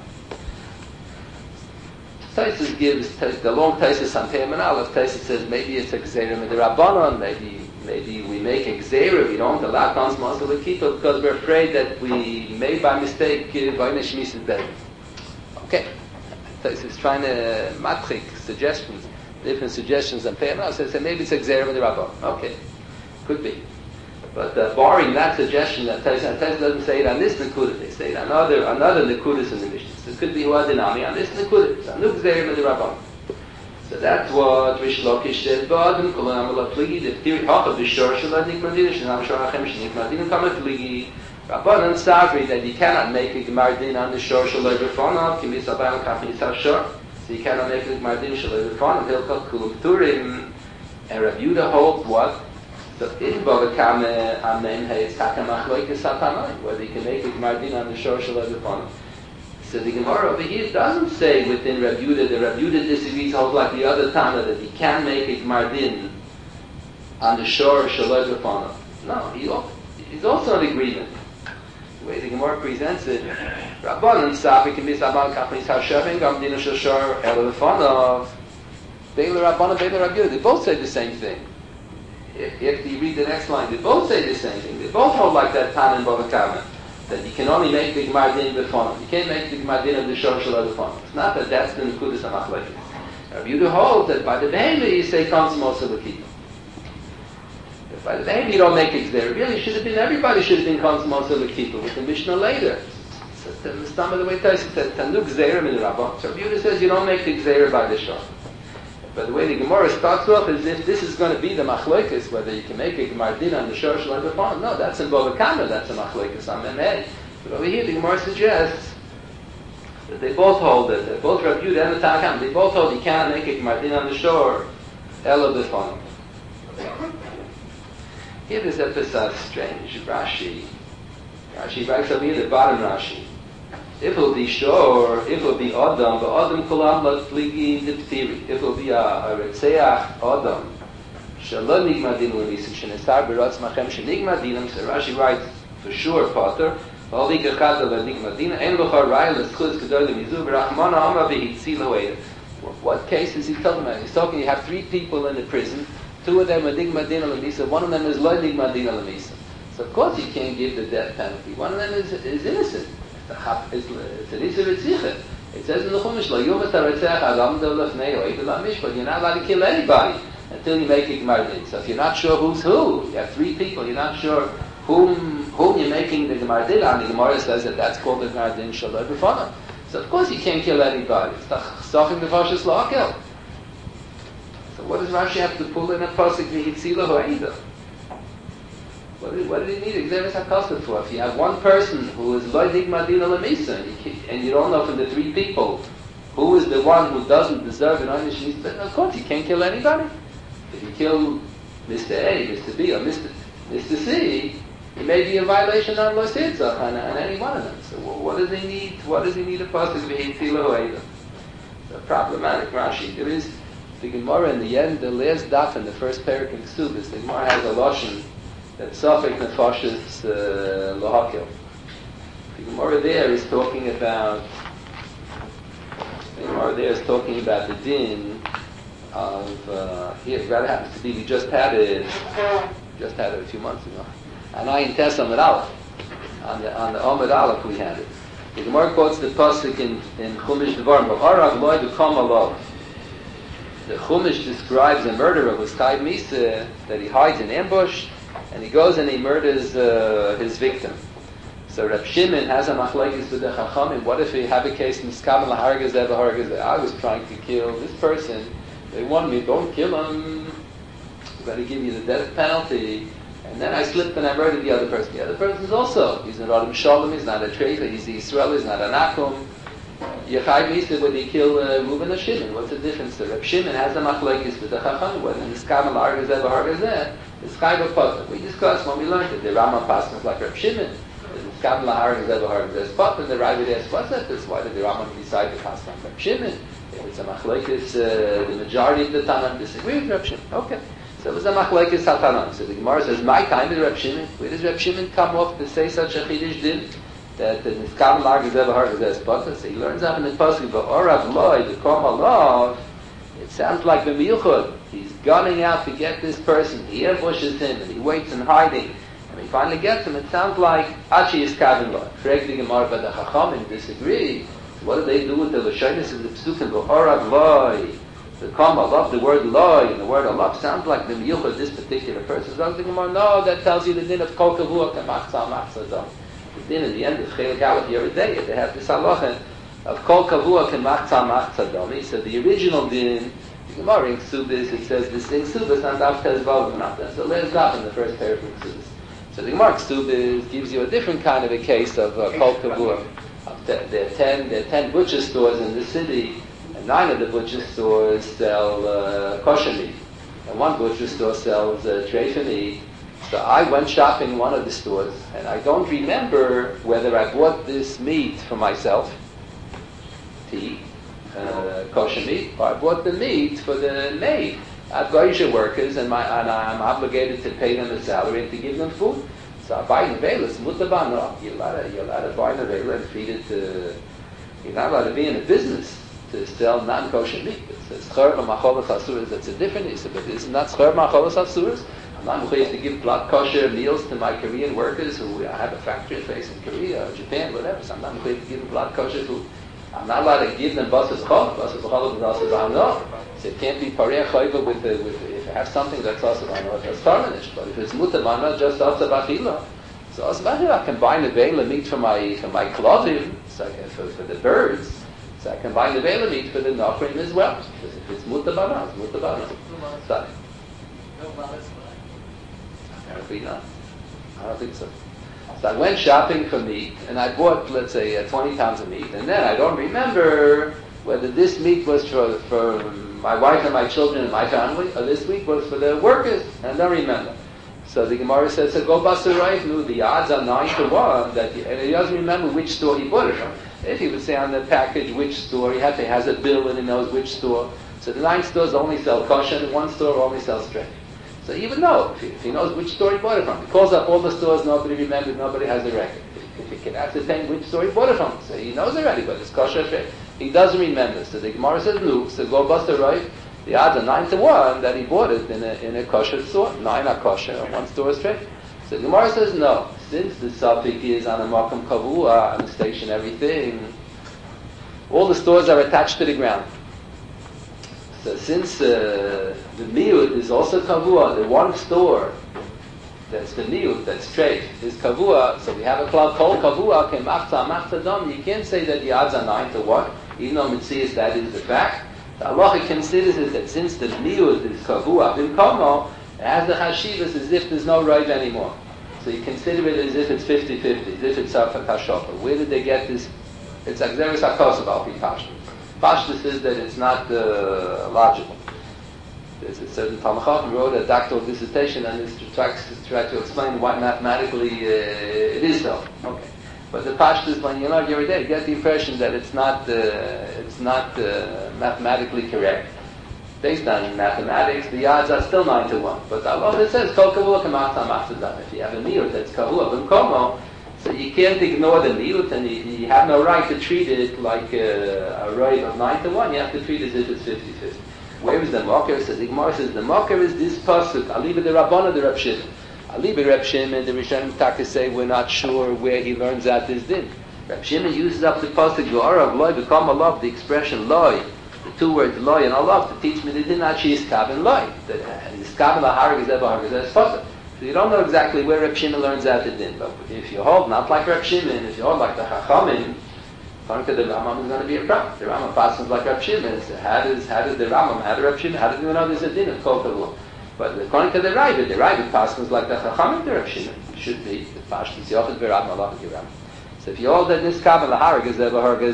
Taisus gives the long Taisus on Pei and Aleph. Taisus says maybe it's a Gzeira Midrabanan, maybe we make a Gzeira, we don't allow Kans Moshe L'Kipa because we're afraid that we may by mistake Vayna Shmis better. Okay. Taisus is trying to matrik suggestions, different suggestions on Pei and Aleph. So maybe it's a Gzeira Midrabanan. Okay. Could be. But barring that suggestion that Taisus doesn't say it on this Nekudah, they say it on another Nekudas in the Mishnah. So it could be Huadinami on this Nekudah. It's a Nuk Zerim and the Rabban. So that's what Rish Lakish said, Ba'adam, Kolan Amala Pligi, the theory of the Shor Shalad Nikmadin, Shanam Shor Hachem Shnikmadin, Kama Pligi, Rabban and Savri, that you cannot make a Gemardin on the Shor Shalad B'Fanav, Kimi Sabayam Kafin Yisav Shor. So you cannot make a Gemardin Shalad B'Fanav, Hilkot Kulum Turim, and Rav Yehuda holds what? So in Bava Kama, Amen, it's Taka Machlokes Satanaim, whether you can make a Gemardin on the Shor Shalad B'Fanav. So the Gemara over here doesn't say within Rav Yehuda, the Rav Yehuda disagrees, holds like the other Tana, that he can make a Gemardin on the Shor Shaloi B'Fanav. No, he's also in agreement. The way the Gemara presents it, Rabban and Safi can be Saban Kafnis HaShavim, Gamdina Shor Ela B'Fanav, Beila Rabban and Beila Rav Yehuda, they both say the same thing. If you read the next line, they both say the same thing. They both hold like that Tana in Bava Kama, that you can only make the Gemardin B'Fanav. You can't make the Gemardin of the Shor Shaloi B'Fanav. It's not that that's the Nekudas HaMachlokes. Rav Yehuda holds that by the Behemah you say Kams Moshe L'Kipa. If by the Behemah you don't make it there, really should have been, everybody should have been Kams Moshe L'Kipa with the Mishnah later. So the stam of the way Taisus said, Tanuk Gzeira Min Rabbah. So Rav Yehuda says you don't make the Gzeira by the Shor. But the way the Gemara starts off is if this is going to be the machlokes, whether you can make a Gemardin on the Shor Shaloi B'Fanav. No, that's in Bava Kama, that's a machlokes on Memei. But over here the Gemara suggests that they both hold it, both Rav Yehuda and the Tanakam, they both hold you can't make a Gemardin on the Shor Ela B'Fanav. Here there's a strange Rashi writes over here the bottom Rashi. If it will be Shor, if it will be Adam, but Adam Kolam Latfligi Diptiri. If it will be a Retzeach Adam, Shalom Nigmadin L'Nisim, Shenesar B'Ratz Machem Shenigmadinam, so Rashi writes, for sure, Potter, V'Ali Gechad L'Nigmadin, Ein L'Char Raya L'Schuz Kedol L'Mizu, V'Rachmana Amra V'Hitzil Ho'eda. What case is he talking about? He's talking, you have three people in the prison, two of them are Nigmadin L'Misa, one of them is Lo Nigmadin L'Misa. So of course you can't give the death penalty. One of them is innocent. It's an Isser Ritzicha. It says in the Chumash, Lo Yumat HaRetzech Adam Do Lefnei Oidu LaMishpat. You're not allowed to kill anybody until you make a Gemardin. So if you're not sure who's who, you have three people, you're not sure whom you're making the Gemardin on. The Gemara says that that's called the Gemardin Shaloi B'Fanav. So of course you can't kill anybody. It's Chachsachim B'Fashis La'akel. So what does Rashi have to pull in a pasuk V'Hitzila Ho'eda? What did he need Exeris HaKosef for? If you have one person who is Lo Nigmadin L'Misa, and you don't know from the three people who is the one who doesn't deserve an Einish Nisa, then of course you can't kill anybody. If you kill Mr. A, Mr. B, or Mr. C, he may be in violation on Lo Sitzach on any one of them. So what does he need? What does he need a pasuk V'Hitzila Ho'eda? It's a problematic Rashi. There is the Gemara in the end, the last daf in the first parak in Ksubis, the Gemara has a Lashon that Safek Nefashis Lohakel. The Gemara there is talking about the din of here. That happens to be we just had it Just had it a few months ago. And I in Tes Amud Aleph. On the Amud Aleph we had it. The Gemara quotes the pasuk in Chumash Devarim, "V'arav loy b'kam alav." The Chumash describes a murderer who's Taib Misa, that he hides in ambush, and he goes and he murders his victim. So Reb Shimon has a machlekes with the Chachamim. What if he have a case miskabel lahargazeh b'hargazeh? I was trying to kill this person. They want me, don't kill him. I'm going to give you the death penalty. And then I slipped and I murdered the other person. The other person is also, he's an Adam Shalom, he's not a traitor, he's the Israel, he's not an Akum. Yechai Misa, when they kill Reuben or Shimon, what's the difference? The Reb Shimon has the machlekes with the Chachamim, whether miskabel lahargazeh b'hargazeh, it's chayv b'potem. We discussed when we learned it. The Rambam passes like Reb Shimon. Miskabel lahargazeh b'hargazeh is potem. The Ravid asks, what's that? That's why did the Rambam decide to pass like Reb Shimon? It's a machlekes, the majority of the Tanam disagree with Reb Shimon. Okay. So it was a machlekes hatanam. So the Gemara says, my time is Reb Shimon. Where does Reb Shimon come off to say such a chidush din? That the miskabel lahargazeh b'hargazeh is potem. So he learns up in the pasuk, v'orav loy b'kom alav. It sounds like the miyuchud. He's gunning out to get this person. He ambushes him and he waits in hiding. And he finally gets him. It sounds like Achi is Kavin Lo. Freg the Gemara, but the Chachamim disagree. So what do they do with the Lashonis of the Psukim? V'orav loy. The Kam Allah, the word loy and the word Allah sounds like the miyuchud, this particular person. So the Gemara, no, that tells you the din of Kol Kavua Kamachza Machzadam. The din in the end of Chelik Aleph Yeridei, they have this halacha of Kol Kavua Kamachza Machzadam. So the original din, the Gemara in Ksubis, it says this in Ksubis and Av Tezvav Nata. So there's that in the first paragraph of Ksubis. So the Gemara in Ksubis gives you a different kind of a case of Kol Kavua. There are 10 butcher stores in the city, and 9 of the butcher stores sell kosher meat, and 1 butcher store sells treifa meat. So I went shopping in one of the stores, and I don't remember whether I bought this meat for myself to eat, kosher meat, or I bought the meat for the maid. I've got workers, and I'm obligated to pay them a salary and to give them food. So I buy nevela, it's mutabah. No, you're allowed to buy nevela and feed it to. You're not allowed to be in a business to sell non-kosher meat. It's schar b'macholas asuras. That's a different issue, but it's not schar b'macholas asuras. I'm not going to give blood kosher meals to my Korean workers who have a factory place in Korea or Japan, whatever. So I'm not going to give them blood kosher food. I'm not allowed to give them basas chol. Basas chol is also b'hano. So it can't be parei chayva with if I have something that's also b'hano, that's tarnished. But if it's mutamana, just also b'achila. So also b'achila, I can buy nevela meat for my klovim, so for the birds. So I can buy nevela meat for the nokrim as well. Because if it's mutabana, it's mutabana. So apparently not. I don't think so. So I went shopping for meat, and I bought, let's say, 20 pounds of meat, and then I don't remember whether this meat was for my wife and my children and my family, or this meat was for the workers, and I don't remember. So the Gemara says, so go basarayv, no, the odds are 9-1, and he doesn't remember which store he bought it from. If he would say on the package which store, he has a bill and he knows which store. So the 9 stores only sell kosher, and 1 store only sells straight. So he would know if he knows which store he bought it from. He calls up all the stores, nobody remembers, nobody has a record. If he can ascertain which store he bought it from, so he knows already, but it's kosher straight. He doesn't remember. So the Gemara says, no, so go basarayv. The odds are 9-1 that he bought it in a kosher store. 9 are kosher, and 1 store is straight. So the Gemara says, no, since the suffix is on a makam kavua, on the stationary thing, all the stores are attached to the ground. So since the miut is also kavua, the 1 store that's the miut, that's straight, is kavua, so we have a klal kol kavua, ke machza, machza dom. You can't say that the odds are 9-1, even though Mitzias that is the fact. The halacha considers it that since the miut is kavua, bimkomo, it has the chashivas as if there's no right anymore. So you consider it as if it's 50-50, as if it's a kashofa. Where did they get this? It's Agzeres HaKosov al pi Pashtus. Pashtus says that it's not logical. There's a certain Talmud Chacham wrote a doctoral dissertation on this to try to explain why mathematically it is so. Okay. But the Pashtus, when you learn every day, you get the impression that it's not mathematically correct. Based on mathematics, the odds are still 9-1. But Allah says, Kol kavua k'machza machzadam. If you have a miut that's kavua b'mkomo, so you can't ignore the miut, and you have no right to treat it like a rate of 9-1. You have to treat it as if it's 50-50. Where is the mocker? So the Gemara says, the mocker is this pasuk, Aliva the Rabbana the Reb Shimon. Alibi Reb Shimon, the Rishonim Taka say we're not sure where he learns out this din. Reb Shimon uses up the pasuk V'arav loy become alav, the expression loy, the two words loy and alav, to teach me the din actually is kaven loy. The kaven laharag is ever harag is pasuk. So you don't know exactly where Reb Shimon learns out the din. But if you hold not like Reb Shimon, if you hold like the Chachamim, according to the Rambam is going to be a problem. The Rambam passes like Reb Shimon. So how does the Rambam, how does Reb Shimon, how does he know there's a din of kol kavua? But according to the Ravid passes like the Chachamim to Reb Shimon. It should be the Pashtus Yochid V'Rab Malach Yiram. So if you hold that Niskaven Laharag is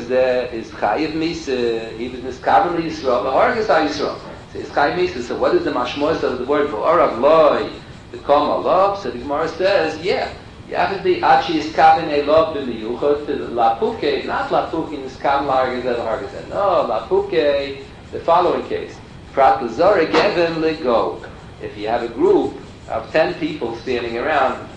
Chayiv Misa, he was Niskaven Yisrael, Laharag is Yisrael. So it's Chayiv Misa. So what is the mashmos of the word V'Arav Loi, the Kol Malav? So the Gemara says, yeah, you have to be Achi Iskaven Elov B'Miyuchot, Lapuke, not Lapuke, Niskaven Laharag is Laharag. No, Lapuke, the following case. Prat L'Zorah Gevim L'Go. If you have a group of 10 people standing around,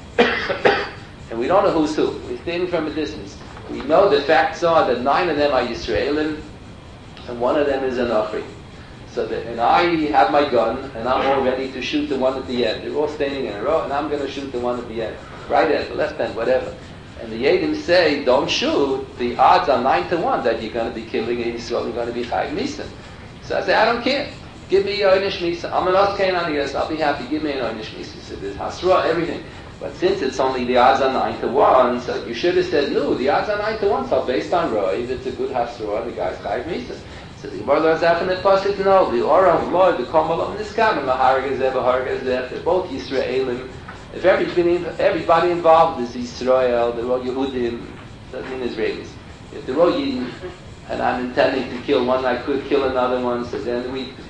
and we don't know who's who, we're standing from a distance. We know the facts are that 9 of them are Yisraelim, and 1 of them is an Achri. So and I have my gun, and I'm all ready to shoot the one at the end. They're all standing in a row, and I'm going to shoot the one at the end. Right end, the left end, whatever. And the Yedim say, don't shoot. The odds are 9-1 that you're going to be killing a Yisrael, you're going to be Chayiv Misa. So I say, I don't care. Give me Oynish Misa. I'm an Oskein on yes, I'll be happy. Give me an Oynish Misa. So there's Hasra, everything. But since it's only the odds are 9-1, so you should have said, no, the odds are 9-1, so based on Roy, it's a good Hasra, the guy's Chayiv Misa. So the Gemara learns out from the pasuk, no, the Ora of Lord, the Komal of Niskaven, the Harag is ever, Harag is there. They're both Yisraelim. If everybody involved is Yisrael, they're all Yehudim, doesn't mean Israelis. If they're all Yidden, and I'm intending to kill one, I could kill another one, so then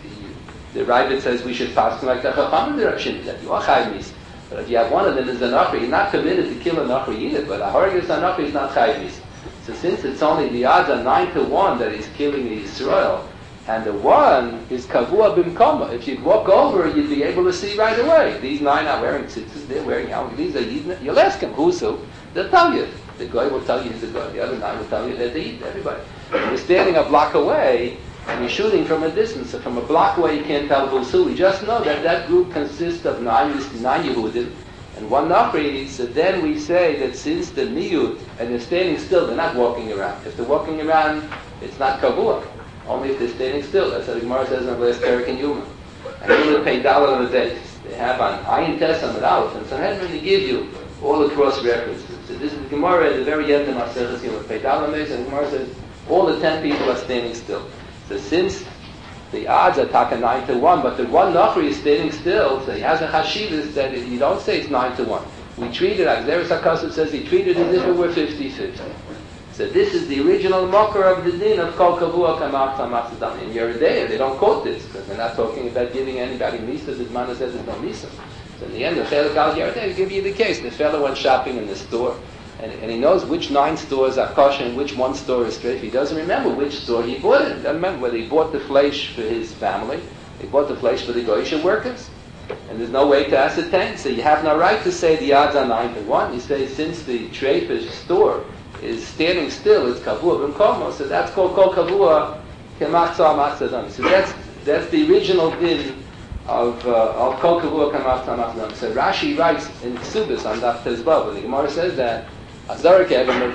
the Ravid says we should pass like the Chachamim direction, that you are Chayiv Misa. But if you have one of them as an Achri, you're not committed to kill an Achri either, but a Harag is an Achri is not Chayiv Misa. So since it's only the odds are 9-1 that he's killing the Yisrael, and the one is Kavua Bimkoma, if you'd walk over, you'd be able to see right away. These 9 are wearing tzitzis, they're wearing helmets, these are Yidden. You'll ask him, who's who? They'll tell you. The guy will tell you he's the guy, the other 9 will tell you they're the Yidden, everybody. When you're standing a block away, and you're shooting from a distance, so from a block away you can't tell who's who. You just know that that group consists of 9 Yehudim, and 1 Nachri, so then we say that since the Niyut, and they're standing still, they're not walking around. If they're walking around, it's not Kavua. Only if they're standing still. That's what the Gemara says in the last Perek in Yuma. And Yuma pay $1 on the day. They have on Ayin Tess and Aleph, and Sanhedrin they give you all the cross references. So this is the Gemara at the very end of Maseches Yuma. Pay $1 on the day, and the Gemara says all the 10 people are standing still. So since the odds are taka 9-1, but the 1 Nachri is standing still, so he has a chashivas that you don't say it's 9-1. We treat it, as Zeres HaKosov says, he treated it as if it were 50-50. So this is the original mocker of the din of Kol Kavua Kamat Samatzadam. In Yeridea, they don't quote this, because they're not talking about giving anybody Misa, the Zman says there's no Misa. So in the end, the Chelik Al Yeridea give you the case. The fellow went shopping in the store, and he knows which 9 stores are kosher and which 1 store is straight. He doesn't remember which store he bought it. He doesn't remember whether he bought the flesh for his family, he bought the flesh for the Goyish workers. And there's no way to ascertain. So you have no right to say the odds are 9-1. You say since the Treifish store is standing still, it's Kavua B'Mkomo, so that's called Kol Kavua K'machza Matzadam. So that's the original din of Kol Kavua K'machza Matzadam. So Rashi writes in Ksubis on Daf Tezvav, when the Gemara says that Azar Kevin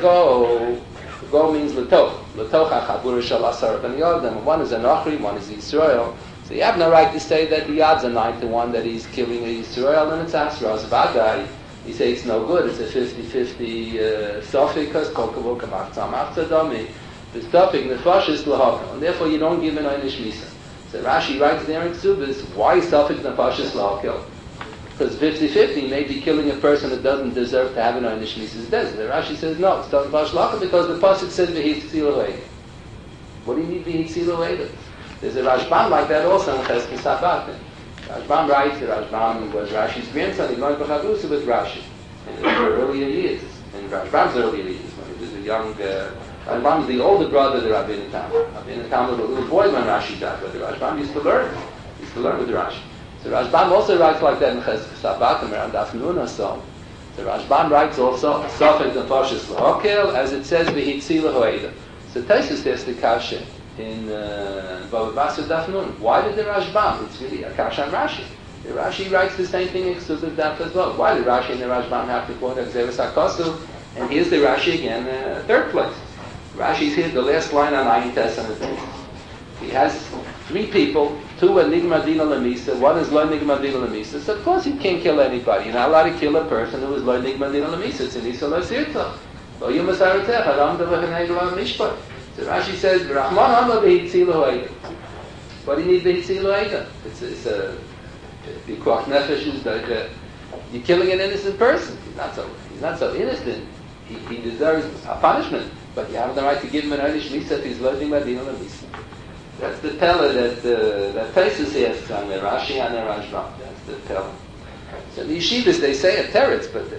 Go means Latoch. Latoch HaChabura Shal Asar Ben Yodem. One is an Achri, one is Yisrael. So you have no right to say that the odds are 9-1 that he's killing a Yisrael, and it's Asra. Zavadai, you say it's no good, it's a 50-50 Sophic, because Kol Kavua K'machza Matzadam. The Sophic, Nefash is Lahaka, and therefore you don't give an Einish Misa. So Rashi writes there in Ksubis, why Sophic Nefash is Lahaka? Because 50-50 may be killing a person that doesn't deserve to have an Einish Misa. The Rashi says no, it's not Nefash Lahaka because the Pasuk says V'hit Tzilah. What do you need V'hit Tzilah? There's a Rashbam like that also in Chesed Sabat. Rashbam writes that Rashbam was Rashi's grandson. He learned B'Chavrusa with Rashi in his earlier years. In Rashbam's earlier years, when he was a young... Rashbam is the older brother of Rabbeinu Tam. Rabbeinu Tam was a little boy when Rashi died, but Rashbam used to learn. He used to learn with Rashi. So Rashbam also writes like that in Chesed Sabat, around Daf Nun or so. So Rashbam writes also, Sofek Nefashis L'Hokel, as it says, V'hitzila Ho'eda. So Taisus says the Kasha in Bava Basra Daf Nun. Why did the Rashbam? It's really a Kasha on Rashi. The Rashi writes the same thing in Ksubas Daf as well. Why did Rashi and the Rashbam have to quote Gzeres HaKosuv? And here's the Rashi again, third place. Rashi's here, the last line on Ayin Tes on his base. He has three people, two are Nigma Dina Lamisa, one is Lo Nigma Dina Lamisa. So of course you can't kill anybody. You're not allowed to kill a person who is Lo Nigma Dina Lamisa. It's an Isa Lo Sirta. Lo Yumas Aratech, Adam Devachanei Lo Mishpat. So Rashi says, Rahman Hama Behitzilu Haida. What do you need Behitzilu Haida? It's a Pikuach Nefesh is that you're killing an innocent person. He's not so innocent. He deserves a punishment. But you have the right to give him an Eilish Misa if he's Lo Nigma Dina Lamisa. That's the Pella that Taisus asks on the Rashi and the Rashbam. That's the Pella. So the Yeshivas, they say a teretz, but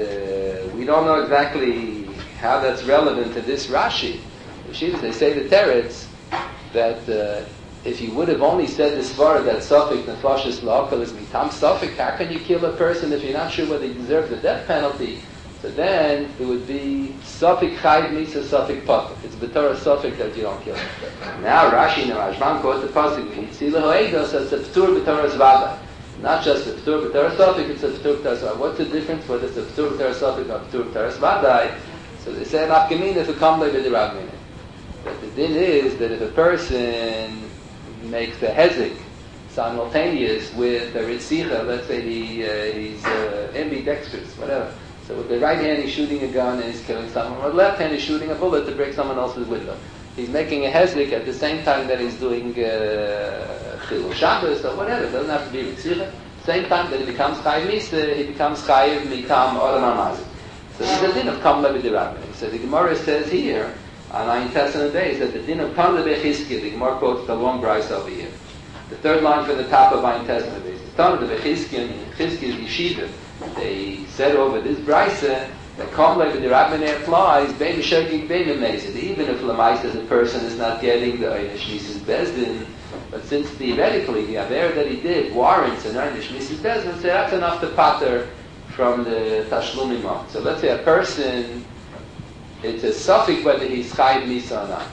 we don't know exactly how that's relevant to this Rashi. The Yeshivas, they say the teretz that if you would have only said this svara that Sufik Nefashis La'akal is mitam Sufik, how can you kill a person if you're not sure whether he deserves the death penalty? So then it would be Sufik Chayv Misa Sufik Patak. It's B'Torah Sufik that you don't kill him. Now Rashi and Rashbam quote the pasuk Yitzila Ho'eda, so it's a P'tur B'Torah Zvada. Not just a P'tur B'Torah Sufik, it's a P'tur B'Torah Zvada. What's the difference whether it's a P'tur B'Torah Sufik or P'tur B'Torah Zvada? So they say Nafkamina if it comes like the Rabbin. But the din is that if a person makes a hezek simultaneous with a ritzicha, let's say he's ambidextrous, whatever. So with the right hand he's shooting a gun and he's killing someone, with the left hand he's shooting a bullet to break someone else's window. He's making a hezek at the same time that he's doing chilul Shabbos or whatever. It doesn't have to be ritzicha. Same time that he becomes chayiv misa, he becomes chayiv mitam olam hamazik. So this is the din of kamla b'dirabim. So the Gemara says here on Ayin Tes and Beis that the din of kamla b'chizkiya. The Gemara quotes the long brayso over here. The third line from the top of Ayin Tes and Beis. The kamla b'chizkiya, Chizkiya's yeshiva. They said over this brayso that kamla b'dirabim applies bein shogig bein amazed. Even if lemaisa the person is not getting the einish mises bezdin, but since theoretically the aver that he did warrants an einish mises bezdin, so that's enough to pater from the tashlumim on. So let's say a person, it's a suffix whether he's chayiv misa or not.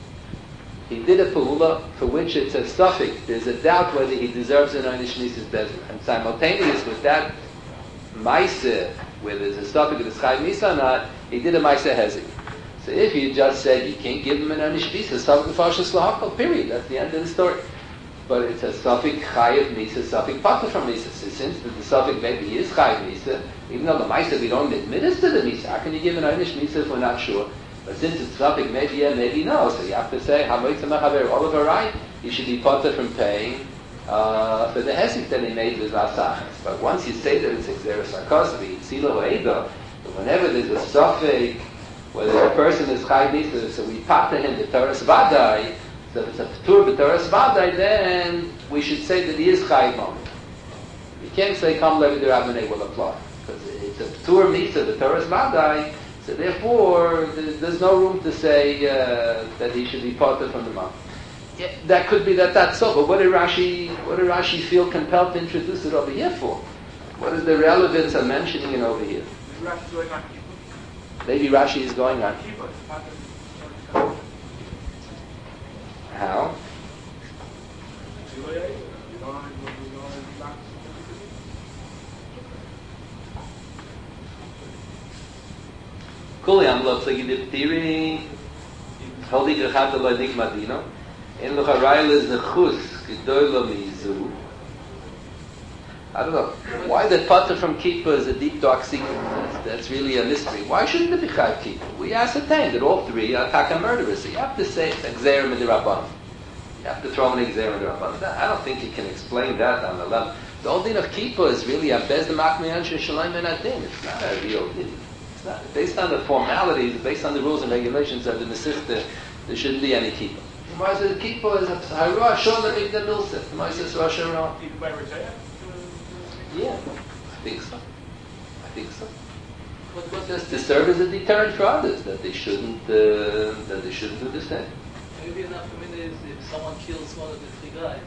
He did a pa'ula for which it's a suffix. There's a doubt whether he deserves an einish mises bezdin. And simultaneous with that maisa, where there's a suffix that is chayiv misa or not, he did a maisa hezek. So if you just said you can't give him an einish misa, suffix fashas lahakal, period. That's the end of the story. But it's a suffix chayiv misa, suffix pater from misa. So since the suffix maybe is chayiv misa, even though the misa we don't admit it to the misa, how can you give an einish misa if we're not sure? But since it's suffix maybe yeah, maybe no, so you have to say all of our right, you should be pater from paying for the hesik that he made with asachas. But once you say that it's Gzeres HaKosuv, Yitzila Ho'eda, whenever there's a suffix, whether a person is chayiv misa, so we pater him the Torah Vadai. So if it's a P'tur B'Torah Vadai, then we should say that he is chayiv moment. You can't say Kam Levi D'Rabbanei will apply, because it's a P'tur Misa, the Torah Vadai, so therefore there's no room to say that he should be parted from the mouth. Yeah, that could be that's so, but what did Rashi feel compelled to introduce it over here for? What is the relevance of mentioning it over here? Maybe Rashi is going on. How? Kuli amlot legidip tiri holy gechad lo nik madino en lo harayl is nechus gedoylo mizu. I don't know why the pater from Kippur is a deep dark secret. That's really a mystery. Why shouldn't it be Chayiv Kippur? We ascertained that all three are taka murderers. So you have to say Gzeira Midirabban. You have to throw in Gzeira Midirabban. I don't think you can explain that on the level. The whole din of Kippur is really a bez the makmiyan sheshalayim and adin. It's not a real din. It's not based on the formalities, based on the rules and regulations of the Masechta. There shouldn't be any Kippur. The Gemara says Kippur is a harua shomer igda milsef. The Gemara says Rosh Hashanah. Yeah, I think so. But to serve as a deterrent for others that they shouldn't do the same. Maybe enough for me is if someone kills one of the three guys.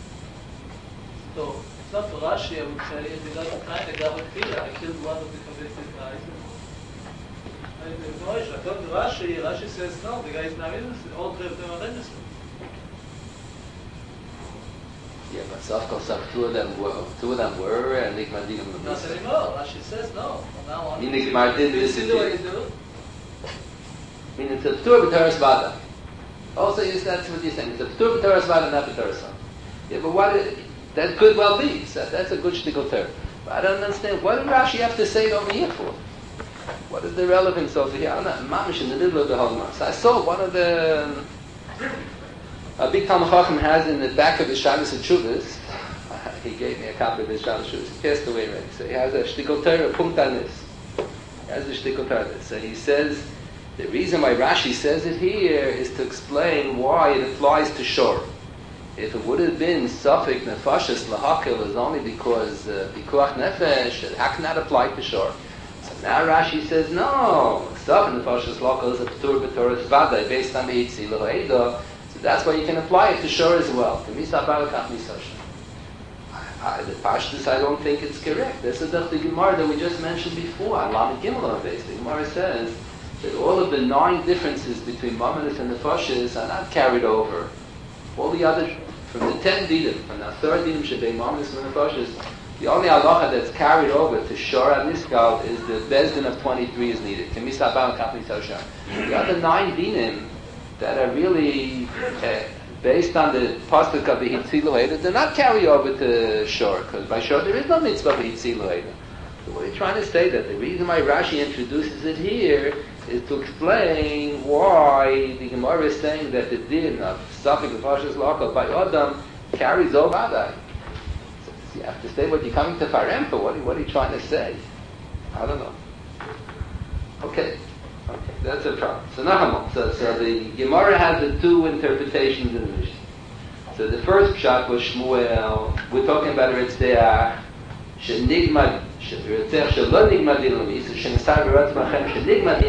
So it's not for Rashi. I would say if the guy kind of got a killer, I killed one of the convicted guys. I thought Rashi says no, the guy is not innocent. All three of them are innocent. Yeah, but Safkosaf, two of them were, and Nigmar Din Not anymore. Rashi says no. From now on. Nigmar Din You see the way you disappeared. do? Meaning it's a Ptur B'Teres Vada. Also, that's what you're saying. It's a Ptur B'Teres Vada, not B'Teres Vada. Yeah, but that could well be. That's a good shtickle term. But I don't understand. What did Rashi have to say it over here for? What is the relevance over here? I'm not mamish in the middle of the whole mass. I saw one of the a big Talmud Chacham has in the back of his Shabbos and Chuvas. He gave me a copy of his Shabbos and Chuvas. He passed away already. So he has a shtickle term, a punkt on this. He has a shtickle term. So he says the reason why Rashi says it here is to explain why it applies to shore. If it would have been Safek Nefashis Lahakil is only because Pikuach Nefesh, it had not apply to shore. So now Rashi says, no, Safek Nefashis Lahakil is a Ptur B'Toras Vadai based on the Hitzi L'Ho'eda, so that's why you can apply it to shore as well. To Misa Barakach Misasha. The Pashtus, I don't think it's correct. This is the Gemara that we just mentioned before, on Lamed Gimel based. The Gemara says that all of the 9 differences between Mamadis and Nefashis are not carried over. All the other, from the 10 dinim, from the 3rd dinim shebei mamis and nefashis, the only halacha that's carried over to Shor HaNiskal is the Bezdin of 23 is needed. The other 9 dinim that are really based on the pasuk of the Hitzilu Eda, they're not carried over to Shor, because by Shor there is no mitzvah of Hitzilu Eda. So what are you trying to say? That the reason why Rashi introduces it here is to explain why the Gemara is saying that the din of Safek L'Fashis L'Akal by Adam carries over Adai. So you have to say what you're coming to Farem for. What are you trying to say? I don't know. Okay, that's a problem. So Nahamon. So the Gemara has the 2 interpretations in the Mishnah. So the first pshat was Shmuel. We're talking about Ritzdeach. Shenigmad. Ritzdeach Shalom Nigmad Ilami. So Shenisar B'Ratz Machem Shenigmad.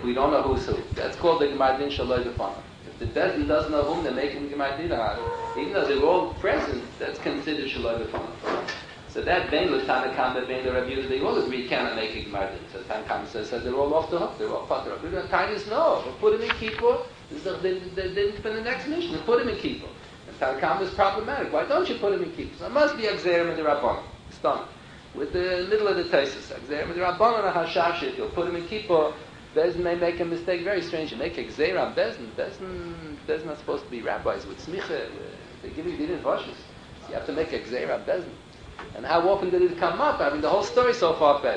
if we don't know who's who. That's called the Gemar Din Shaloi B'Fanav. If the Bezdin doesn't know whom they're making Gemar Din on, even though they're all present, that's considered Shaloi B'Fanav. So that Bein with Tanakam, Bein the Rabbi, they all agree cannot make a Gemar Din. So Tanakam says they're all off the hook, they're all patur. The Tainis no, we'll put him in Kippur. This is the next mission, put him in Kippur. And Tanakam is problematic. Why don't you put him in Kippur? So it must be Exerim and the Rabban. Stomach. With the middle of the Taisus. Exerim and the Rabban and a Hashash, if you'll put him in Kippur, Bezdin may make a mistake, very strange. You make Exerim, Bezdin not supposed to be rabbis with smicha, they give you din vashes. So you have to make Exerim, Bezdin. And how often did it come up? I mean, the whole story so far fetched.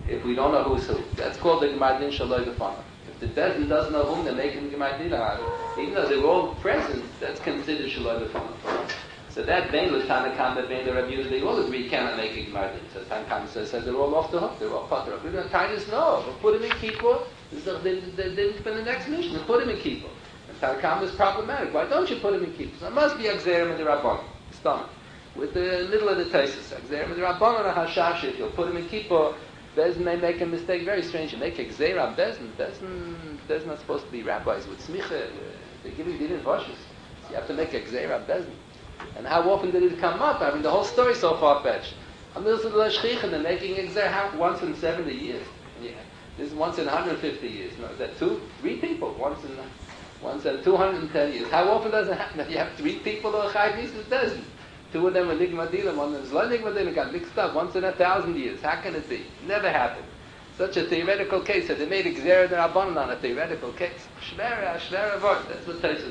if we don't know who's who. That's called the Gemar Din Shaloi B'Fanav. If the Bezdin doesn't know whom, they're making the Gemar Din out of, even though they're all present, that's considered Shaloi B'Fanav. So that Bein L'Tana Kama, Bein L'Rab Yehuda, they all agree cannot make a Gemar Din. So Tana Kama says they're all off the hook, they're all Pater. We're going to tie this, no, we'll put him in Kippur. This is the next mission, put him in Kippur. And Tana Kama is problematic. Why don't you put him in Kippur? So it must be Agzerim and the Rabban. Stomach. With the middle of the Taisus. Agzerim and the Rabban or a Hashash, if you'll put him in Kippur, Bezdin may make a mistake, very strange. You make Agzerim, Bezdin not supposed to be rabbis with smicha. They're giving Din Vashis. So you have to make Agzerim, Bezdin. And how often did it come up? I mean, the whole story is so far-fetched. They're making Agzer once in 70 years. Yeah. This is once in 150 years. No, is that 3 people? Once in 210 years. How often does it happen? If you have 3 people who are Chai Mises, doesn't. 2 of them are Nigma Dilam, 1 of them is Lo Nigma Dilam, got mixed up once in 1,000 years. How can it be? Never happened. Such a theoretical case that they made Gzera the Rabbanon on a theoretical case. Shvera Vort. That's what Taisus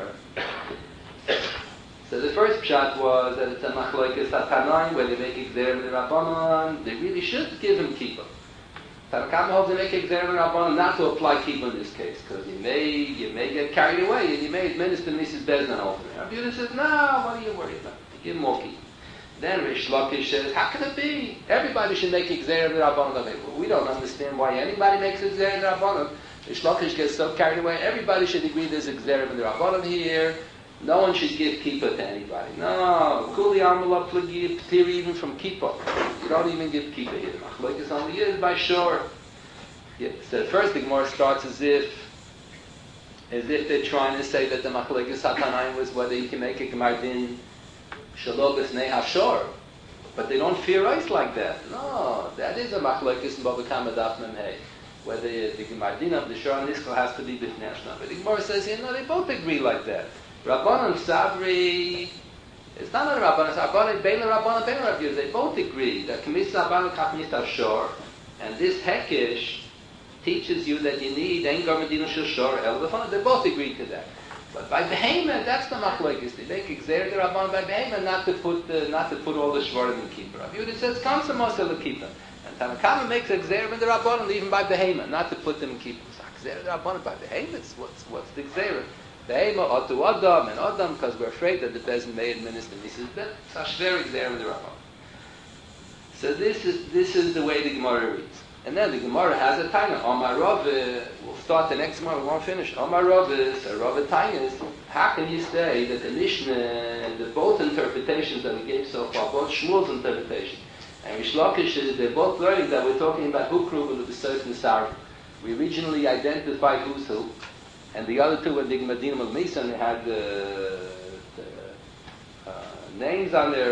is. So the first pshat was that it's a machlokes Tanaim where they make Gzera the Rabbanon. They really should give him kippah. Tanakama holds they make Gzera the Rabbanon not to apply kippah in this case because you may get carried away and you may administer Mrs. Bezdin over there. Rabbi Yehuda says, no, what are you worried about? Give him more kippah. Then Rish Lakish says, how can it be? Everybody should make Gzera the Rabbanon. We don't understand why anybody makes Gzera the Rabbanon. Rish Lakish gets so carried away. Everybody should agree there's a Gzera the Rabbanon here. No one should give kippah to anybody. No, Kuli Amala Plagi P'tir even from kippah. You don't even give kippah here. The machlokes only is by shore. Yeah, so first the Gemara starts as if they're trying to say that the machlokes Hatanaim was whether you can make a Gemar Din Shalobas Neha Shor. But they don't fear ice like that. No, that is a machlokes in Bava Kama Daf Mem Hey. Whether the Gemar Din of the Shor and Niskal has to be B'fnei Hashem. But the Gemara says here, no, they both agree like that. Rabbanon Sabri, it's not a Rabbanon Sabri, Bein Rabbanon, Bein Rabbi Yehuda. They both agree that Kmis Rabbanon Kach Shor, and this Hekesh teaches you that you need Ein Gar Medina Shel Shor El B'Fanav. They both agree to that. But by Behemoth, that's the machlokes. They make Gzer the Rabbanon by Behemoth not to put all the Shvarim in Kippur. Rabbi Yehuda says Kamsa the Kippur, and Tanakama makes a Gzer in the Rabbanon even by Behemoth not to put them in Kippur. So Gzer the Rabbanon by Behemoth. What's the Gzer? Behema Otu Adam and Adam because we're afraid that the Bezdin may administer. He says, but Sashverik there in the Rambam. So this is the way the Gemara reads. And then the Gemara has a Taina. Omar Rav, we'll start the next Gemara, we won't finish. Omar Rav is, a Rav Taina is, how can you say that the Mishnah, the both interpretations that we gave so far, both Shmuel's interpretation, and Rish Lakish, they're both learning that we're talking about Hukru and the certain Sarv. We originally identified who's who. And the other 2 were Nigma Dinim of Misa, and they had the names on their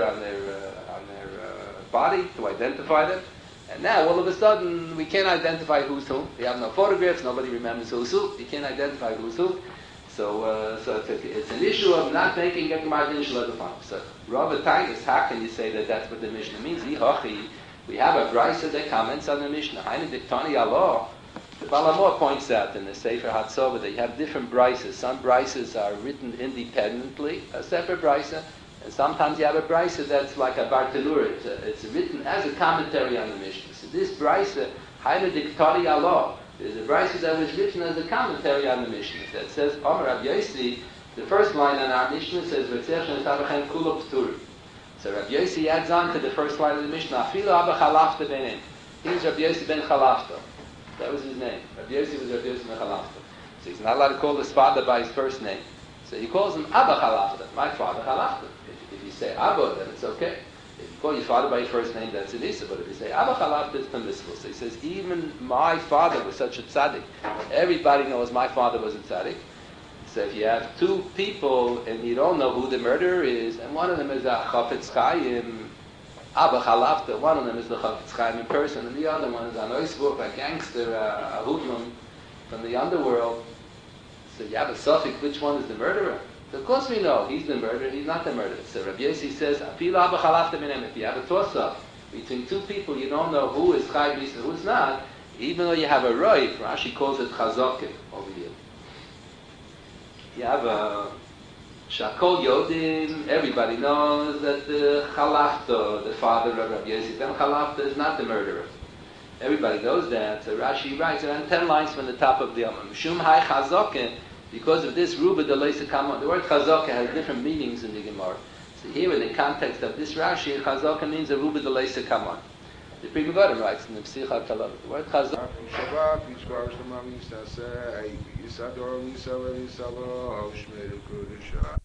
body to identify them. And now, all of a sudden, we can't identify who's who. We have no photographs. Nobody remembers who's who. You can't identify who's who. So it's an issue of not making a Gemar Din Shel B'Fanav. So, Rav Tainus, how can you say that that's what the Mishnah means? We have a brisa that comments on the Mishnah. Hainu Diktani Allah. The Balamor points out in the Sefer Hatzova that you have different brises. Some brises are written independently, a separate brisa, and sometimes you have a brisa that's like a Bartelur. It's written as a commentary on the Mishnah. So this brisa, Hainu Diktari Allah, is a brisa that was written as a commentary on the Mishnah. That says, Omer Rabbi Yossi, the first line on our Mishnah says, V'tzeh Shenetavachem Kula P'tur. So Rabbi Yossi adds on to the first line of the Mishnah, Afilu Abba Chalafta Benim. He's Rabbi Yossi ben Chalafta. That was his name. Rabbi Yossi was Rabbi Yossi ben Chalafta. So he's not allowed to call his father by his first name. So he calls him Abba Chalafta, my father Chalafta. If you say Abba, then it's okay. If you call your father by your first name, that's an issa. But if you say Abba Chalafta, it's permissible. So he says, even my father was such a tzaddik. Everybody knows my father was a tzaddik. So if you have 2 people and you don't know who the murderer is, and one of them is a Chafetz Chaim, Abba Chalafta, one of them is the Chafetz Chaim in person, and the other one is an Oisvuk, a gangster, a hoodlum from the underworld. So you have a suffix, which one is the murderer? So of course we know, he's the murderer, he's not the murderer. So Rabbi Yossi says, Afilu Abba Chalafta Minem, if you have a toss-up between 2 people, you don't know who is Chai B'Yisrael, who's not, even though you have a Roiv, Rashi calls it Chazokim over here. You have a Shakol Yodim, everybody knows that the Chalafta, the father of Rabbi Yossi ben Chalafta, is not the murderer. everybody goes there. So Rashi writes around 10 lines from the top of the Amar. Shum hai chazoke, because of this, Ruba de Leisa Kamon. The word chazoke has different meanings in the Gemara. So here, in the context of this Rashi, chazoke means a Ruba de Leisa Kamon. The Pri Megadim writes in the Psicha Talav. The word chazoke. Shabbat, Yitzchak, Shlema, Mistaseh, Yisador, Misaveh, Misaveh, Hoshmer, Kudusha.